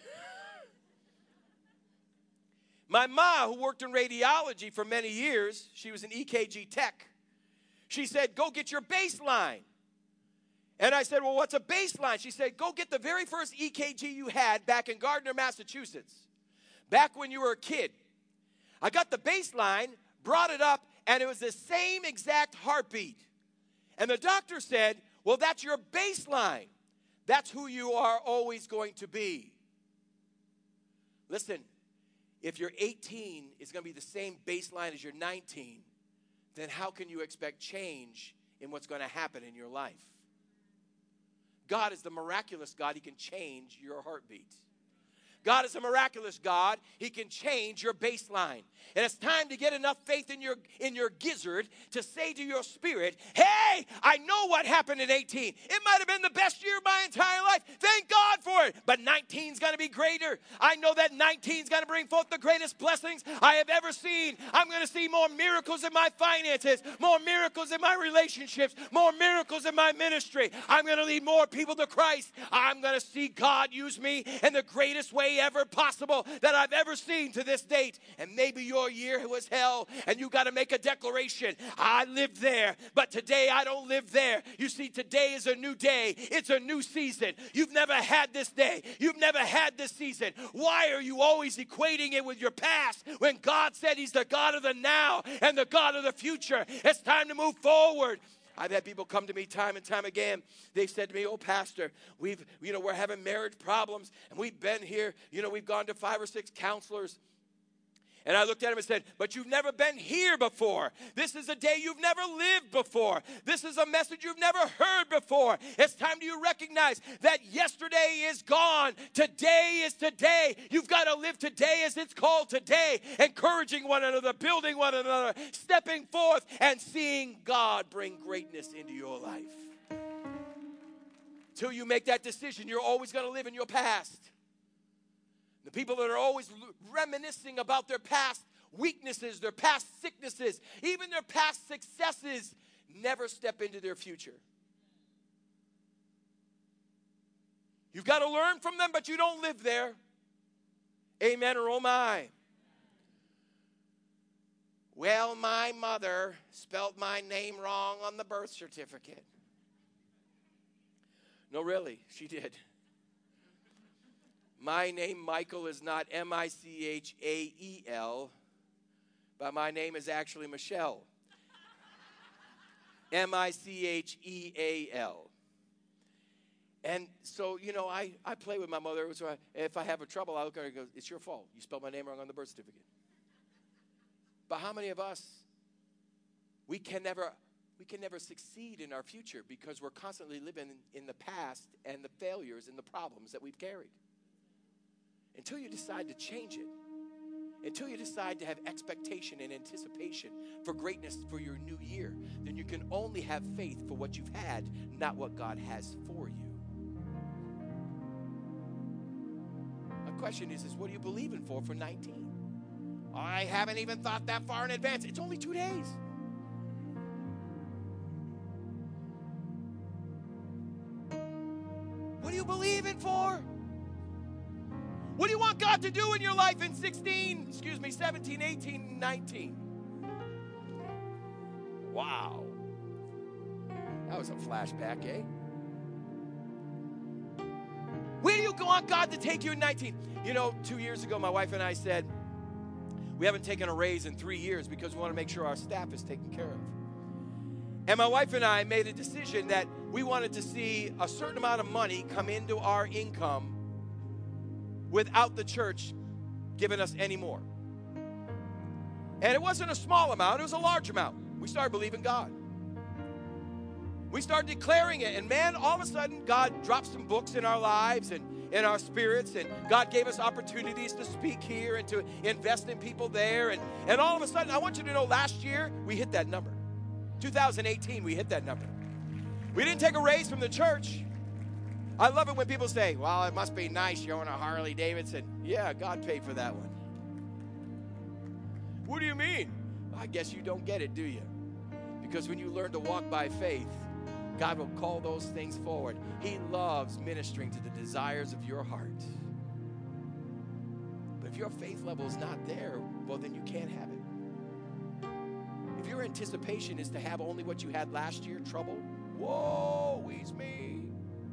My ma, who worked in radiology for many years, she was an EKG tech. She said, go get your baseline. And I said, well, what's a baseline? She said, go get the very first EKG you had back in Gardner, Massachusetts, back when you were a kid. I got the baseline, brought it up, and it was the same exact heartbeat. And the doctor said, well, that's your baseline. That's who you are always going to be. Listen, if you're 18 is going to be the same baseline as you're 19, then how can you expect change in what's going to happen in your life? God is the miraculous God. He can change your heartbeat. God is a miraculous God. He can change your baseline. And it's time to get enough faith in your gizzard to say to your spirit, hey, I know what happened in 18. It might have been the best year of my entire life. Thank God for it. But 19 is going to be greater. I know that 19 is going to bring forth the greatest blessings I have ever seen. I'm going to see more miracles in my finances, more miracles in my relationships, more miracles in my ministry. I'm going to lead more people to Christ. I'm going to see God use me in the greatest way ever possible that I've ever seen to this date. And maybe your year was hell and you got to make a declaration. I lived there, but today I don't live there. You see, today is a new day. It's a new season. You've never had this day. You've never had this season. Why are you always equating it with your past when God said He's the God of the now and the God of the future? It's time to move forward. I've had people come to me time and time again. They've said to me, oh, Pastor, we're having marriage problems, and we've been here. We've gone to 5 or 6 counselors. And I looked at him and said, but you've never been here before. This is a day you've never lived before. This is a message you've never heard before. It's time to recognize that yesterday is gone. Today is today. You've got to live today as it's called today, encouraging one another, building one another, stepping forth, and seeing God bring greatness into your life. Till you make that decision, you're always going to live in your past. The people that are always reminiscing about their past weaknesses, their past sicknesses, even their past successes, never step into their future. You've got to learn from them, but you don't live there. Amen or oh my. Well, my mother spelled my name wrong on the birth certificate. No, really, she did. My name, Michael, is not Michael, but my name is actually Michelle. Micheal. And so, I play with my mother. So if I have a trouble, I look at her and go, it's your fault. You spelled my name wrong on the birth certificate. But how many of us, we can never succeed in our future because we're constantly living in the past and the failures and the problems that we've carried. Until you decide to change it, until you decide to have expectation and anticipation for greatness for your new year, then you can only have faith for what you've had, not what God has for you. My question is what are you believing for 19? I haven't even thought that far in advance. It's only 2 days. What are you believing for? What do you want God to do in your life in 17, 18, 19? Wow. That was a flashback, eh? Where do you want God to take you in 19? 2 years ago, my wife and I said, We haven't taken a raise in 3 years because we want to make sure our staff is taken care of. And my wife and I made a decision that we wanted to see a certain amount of money come into our income without the church giving us any more. And it wasn't a small amount, it was a large amount. We started believing God. We started declaring it, and man, all of a sudden, God dropped some books in our lives and in our spirits, and God gave us opportunities to speak here and to invest in people there, and all of a sudden, I want you to know, last year, we hit that number. 2018, we hit that number. We didn't take a raise from the church. I love it when people say, well, it must be nice you own a Harley Davidson. Yeah, God paid for that one. What do you mean? I guess you don't get it, do you? Because when you learn to walk by faith, God will call those things forward. He loves ministering to the desires of your heart. But if your faith level is not there, well, then you can't have it. If your anticipation is to have only what you had last year, trouble, whoa, he's me.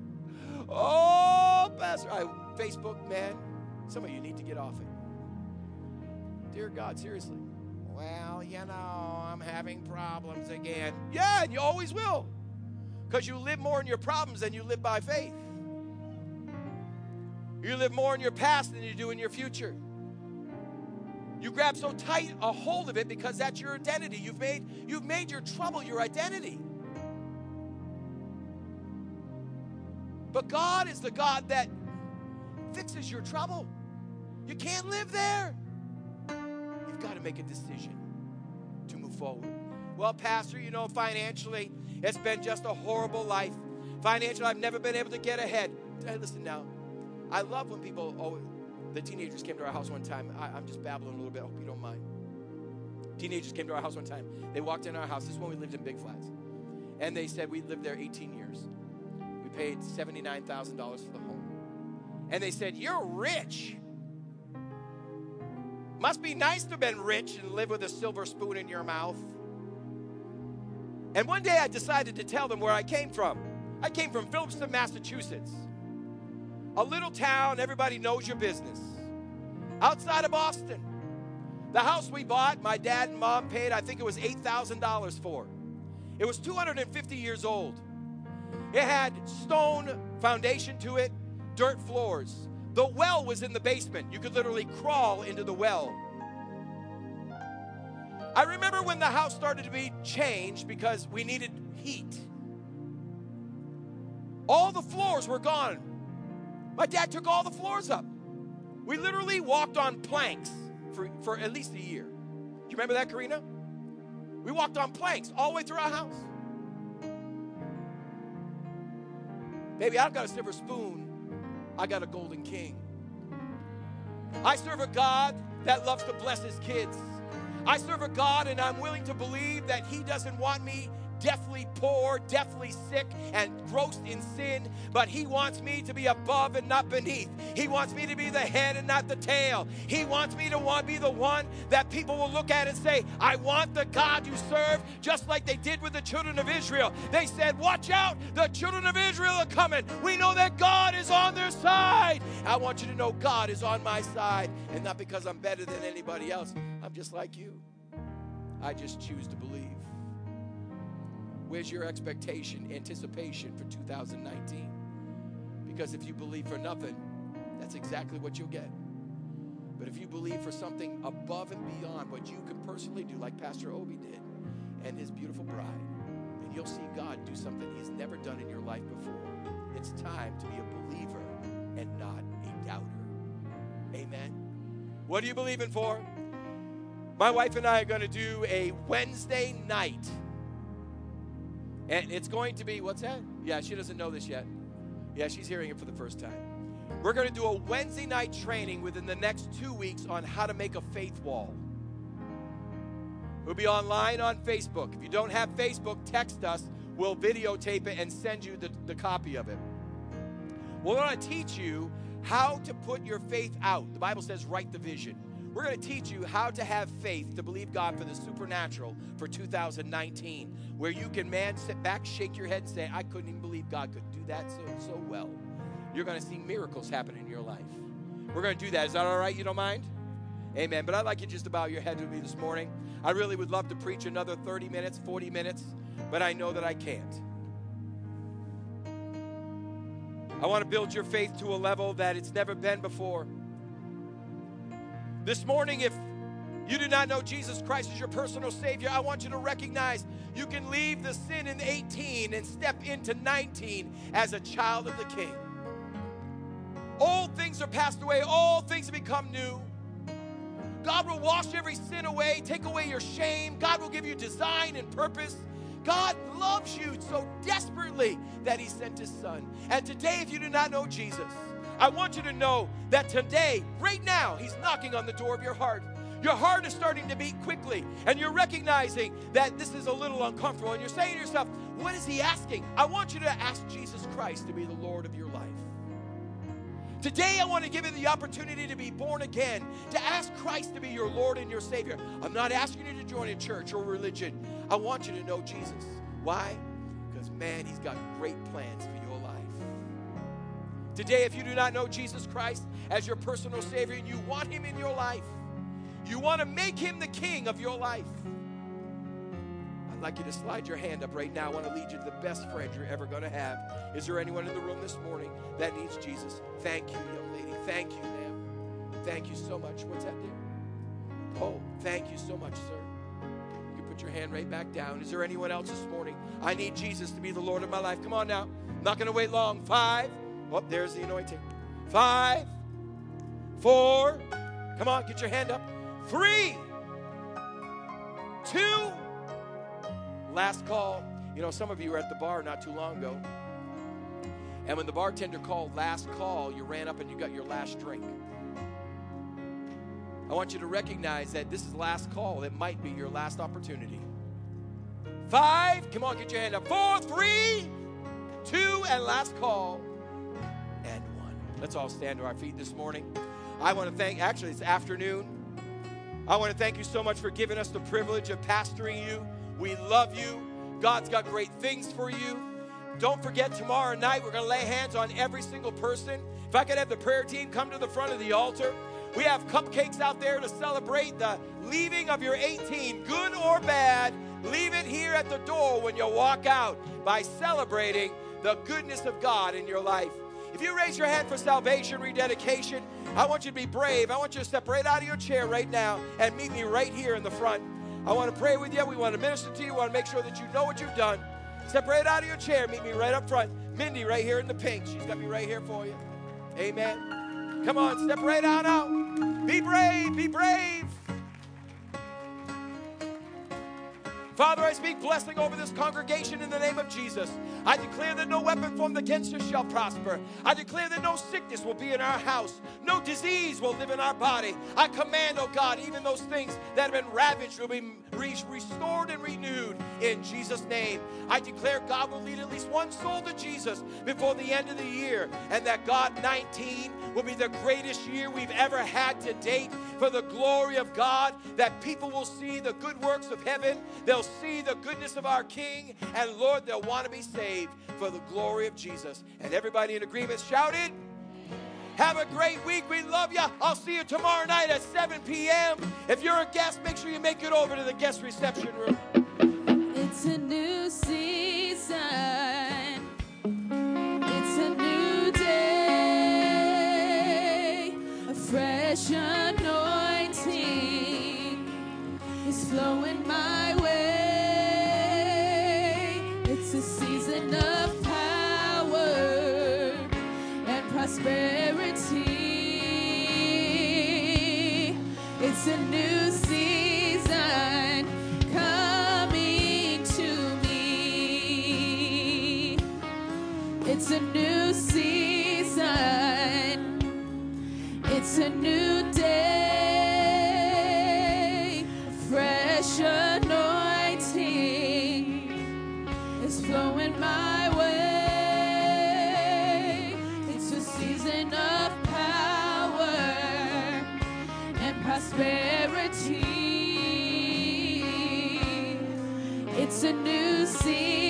Oh, Pastor, Facebook, man, some of you need to get off it. Dear God, seriously. Well, you know, I'm having problems again. Yeah, and you always will. Because you live more in your problems than you live by faith. You live more in your past than you do in your future. You grab so tight a hold of it because that's your identity. You've made your trouble your identity. But God is the God that fixes your trouble. You can't live there. You've got to make a decision to move forward. Well, Pastor, you know, financially, it's been just a horrible life. Financially, I've never been able to get ahead. Hey, listen now. I love when people, the teenagers came to our house one time. I'm just babbling a little bit. I hope you don't mind. Teenagers came to our house one time. They walked in our house. This is when we lived in Big Flats. And they said, we lived there 18 years. We paid $79,000 for the home. And they said, you're rich. Must be nice to have been rich and live with a silver spoon in your mouth. And one day I decided to tell them where I came from. I came from Phillipston, Massachusetts. A little town, everybody knows your business. Outside of Boston. The house we bought, my dad and mom paid, I think it was $8,000 for. It was 250 years old. It had stone foundation to it, dirt floors. The well was in the basement. You could literally crawl into the well. I remember when the house started to be changed because we needed heat. All the floors were gone. My dad took all the floors up. We literally walked on planks for at least a year. Do you remember that, Karina? We walked on planks all the way through our house. Baby, I've got a silver spoon. I got a golden king. I serve a God that loves to bless his kids. I serve a God, and I'm willing to believe that he doesn't want me deathly poor, deathly sick, and grossed in sin, but he wants me to be above and not beneath. He wants me to be the head and not the tail. He wants me to be the one that people will look at and say, I want the God you serve, just like they did with the children of Israel. They said, watch out, the children of Israel are coming. We know that God is on their side. I want you to know God is on my side, and not because I'm better than anybody else. I'm just like you. I just choose to believe. Where's your expectation, anticipation for 2019? Because if you believe for nothing, that's exactly what you'll get. But if you believe for something above and beyond what you can personally do, like Pastor Obi did and his beautiful bride, then you'll see God do something he's never done in your life before. It's time to be a believer and not a doubter. Amen. What are you believing for? My wife and I are going to do a Wednesday night. And it's going to be, what's that? Yeah, she doesn't know this yet. Yeah, she's hearing it for the first time. We're going to do a Wednesday night training within the next 2 weeks on how to make a faith wall. We'll be online on Facebook. If you don't have Facebook, text us. We'll videotape it and send you the copy of it. We're going to teach you how to put your faith out. The Bible says, write the vision. We're going to teach you how to have faith to believe God for the supernatural for 2019, where you can, sit back, shake your head, and say, I couldn't even believe God could do that so well. You're going to see miracles happen in your life. We're going to do that. Is that all right? You don't mind? Amen. But I'd like you just to bow your head with me this morning. I really would love to preach another 30 minutes, 40 minutes, but I know that I can't. I want to build your faith to a level that it's never been before. This morning, if you do not know Jesus Christ as your personal Savior, I want you to recognize you can leave the sin in 18 and step into 19 as a child of the King. Old things are passed away. All things have become new. God will wash every sin away, take away your shame. God will give you design and purpose. God loves you so desperately that He sent His Son. And today, if you do not know Jesus, I want you to know that today, right now, He's knocking on the door of your heart. Your heart is starting to beat quickly, and you're recognizing that this is a little uncomfortable, and you're saying to yourself, what is He asking? I want you to ask Jesus Christ to be the Lord of your life. Today, I want to give you the opportunity to be born again, to ask Christ to be your Lord and your Savior. I'm not asking you to join a church or religion. I want you to know Jesus. Why? Because, man, He's got great plans for your life. Today, if you do not know Jesus Christ as your personal Savior and you want Him in your life, you want to make Him the King of your life, I'd like you to slide your hand up right now. I want to lead you to the best friend you're ever going to have. Is there anyone in the room this morning that needs Jesus? Thank you, young lady. Thank you, ma'am. Thank you so much. What's that there? Oh, thank you so much, sir. You can put your hand right back down. Is there anyone else this morning? I need Jesus to be the Lord of my life. Come on now. I'm not going to wait long. 5. Oh, there's the anointing. 5, 4. Come on, get your hand up. 3, 2. Last call. You know, some of you were at the bar not too long ago. And when the bartender called last call, you ran up and you got your last drink. I want you to recognize that this is last call. It might be your last opportunity. 5. Come on, get your hand up. 4, 3, 2, and last call. And 1. Let's all stand to our feet this morning. I want to thank, actually, it's afternoon. I want to thank you so much for giving us the privilege of pastoring you. We love you. God's got great things for you. Don't forget, tomorrow night, we're going to lay hands on every single person. If I could have the prayer team come to the front of the altar. We have cupcakes out there to celebrate the leaving of your 18, good or bad. Leave it here at the door when you walk out by celebrating the goodness of God in your life. If you raise your hand for salvation, rededication, I want you to be brave. I want you to step right out of your chair right now and meet me right here in the front. I want to pray with you. We want to minister to you. We want to make sure that you know what you've done. Step right out of your chair. Meet me right up front. Mindy right here in the pink. She's got me right here for you. Amen. Come on, step right on out. Be brave. Be brave. Father, I speak blessing over this congregation in the name of Jesus. I declare that no weapon formed against us shall prosper. I declare that no sickness will be in our house. No disease will live in our body. I command, oh God, even those things that have been ravaged will be restored and renewed in Jesus' name. I declare God will lead at least one soul to Jesus before the end of the year, and that God 19 will be the greatest year we've ever had to date for the glory of God, that people will see the good works of heaven. They'll see the goodness of our King, and Lord, they'll want to be saved for the glory of Jesus. And everybody in agreement shouted, have a great week. We love you. I'll see you tomorrow night at 7 p.m. If you're a guest, make sure you make it over to the guest reception room. It's a new season. It's a new day. A fresh anointing is flowing my way. It's a season of power and prosperity. It's a new season coming to me. It's a new season. It's a new day. Fresh anointing is flowing my way. It's a season of power and prosperity. It's a new season.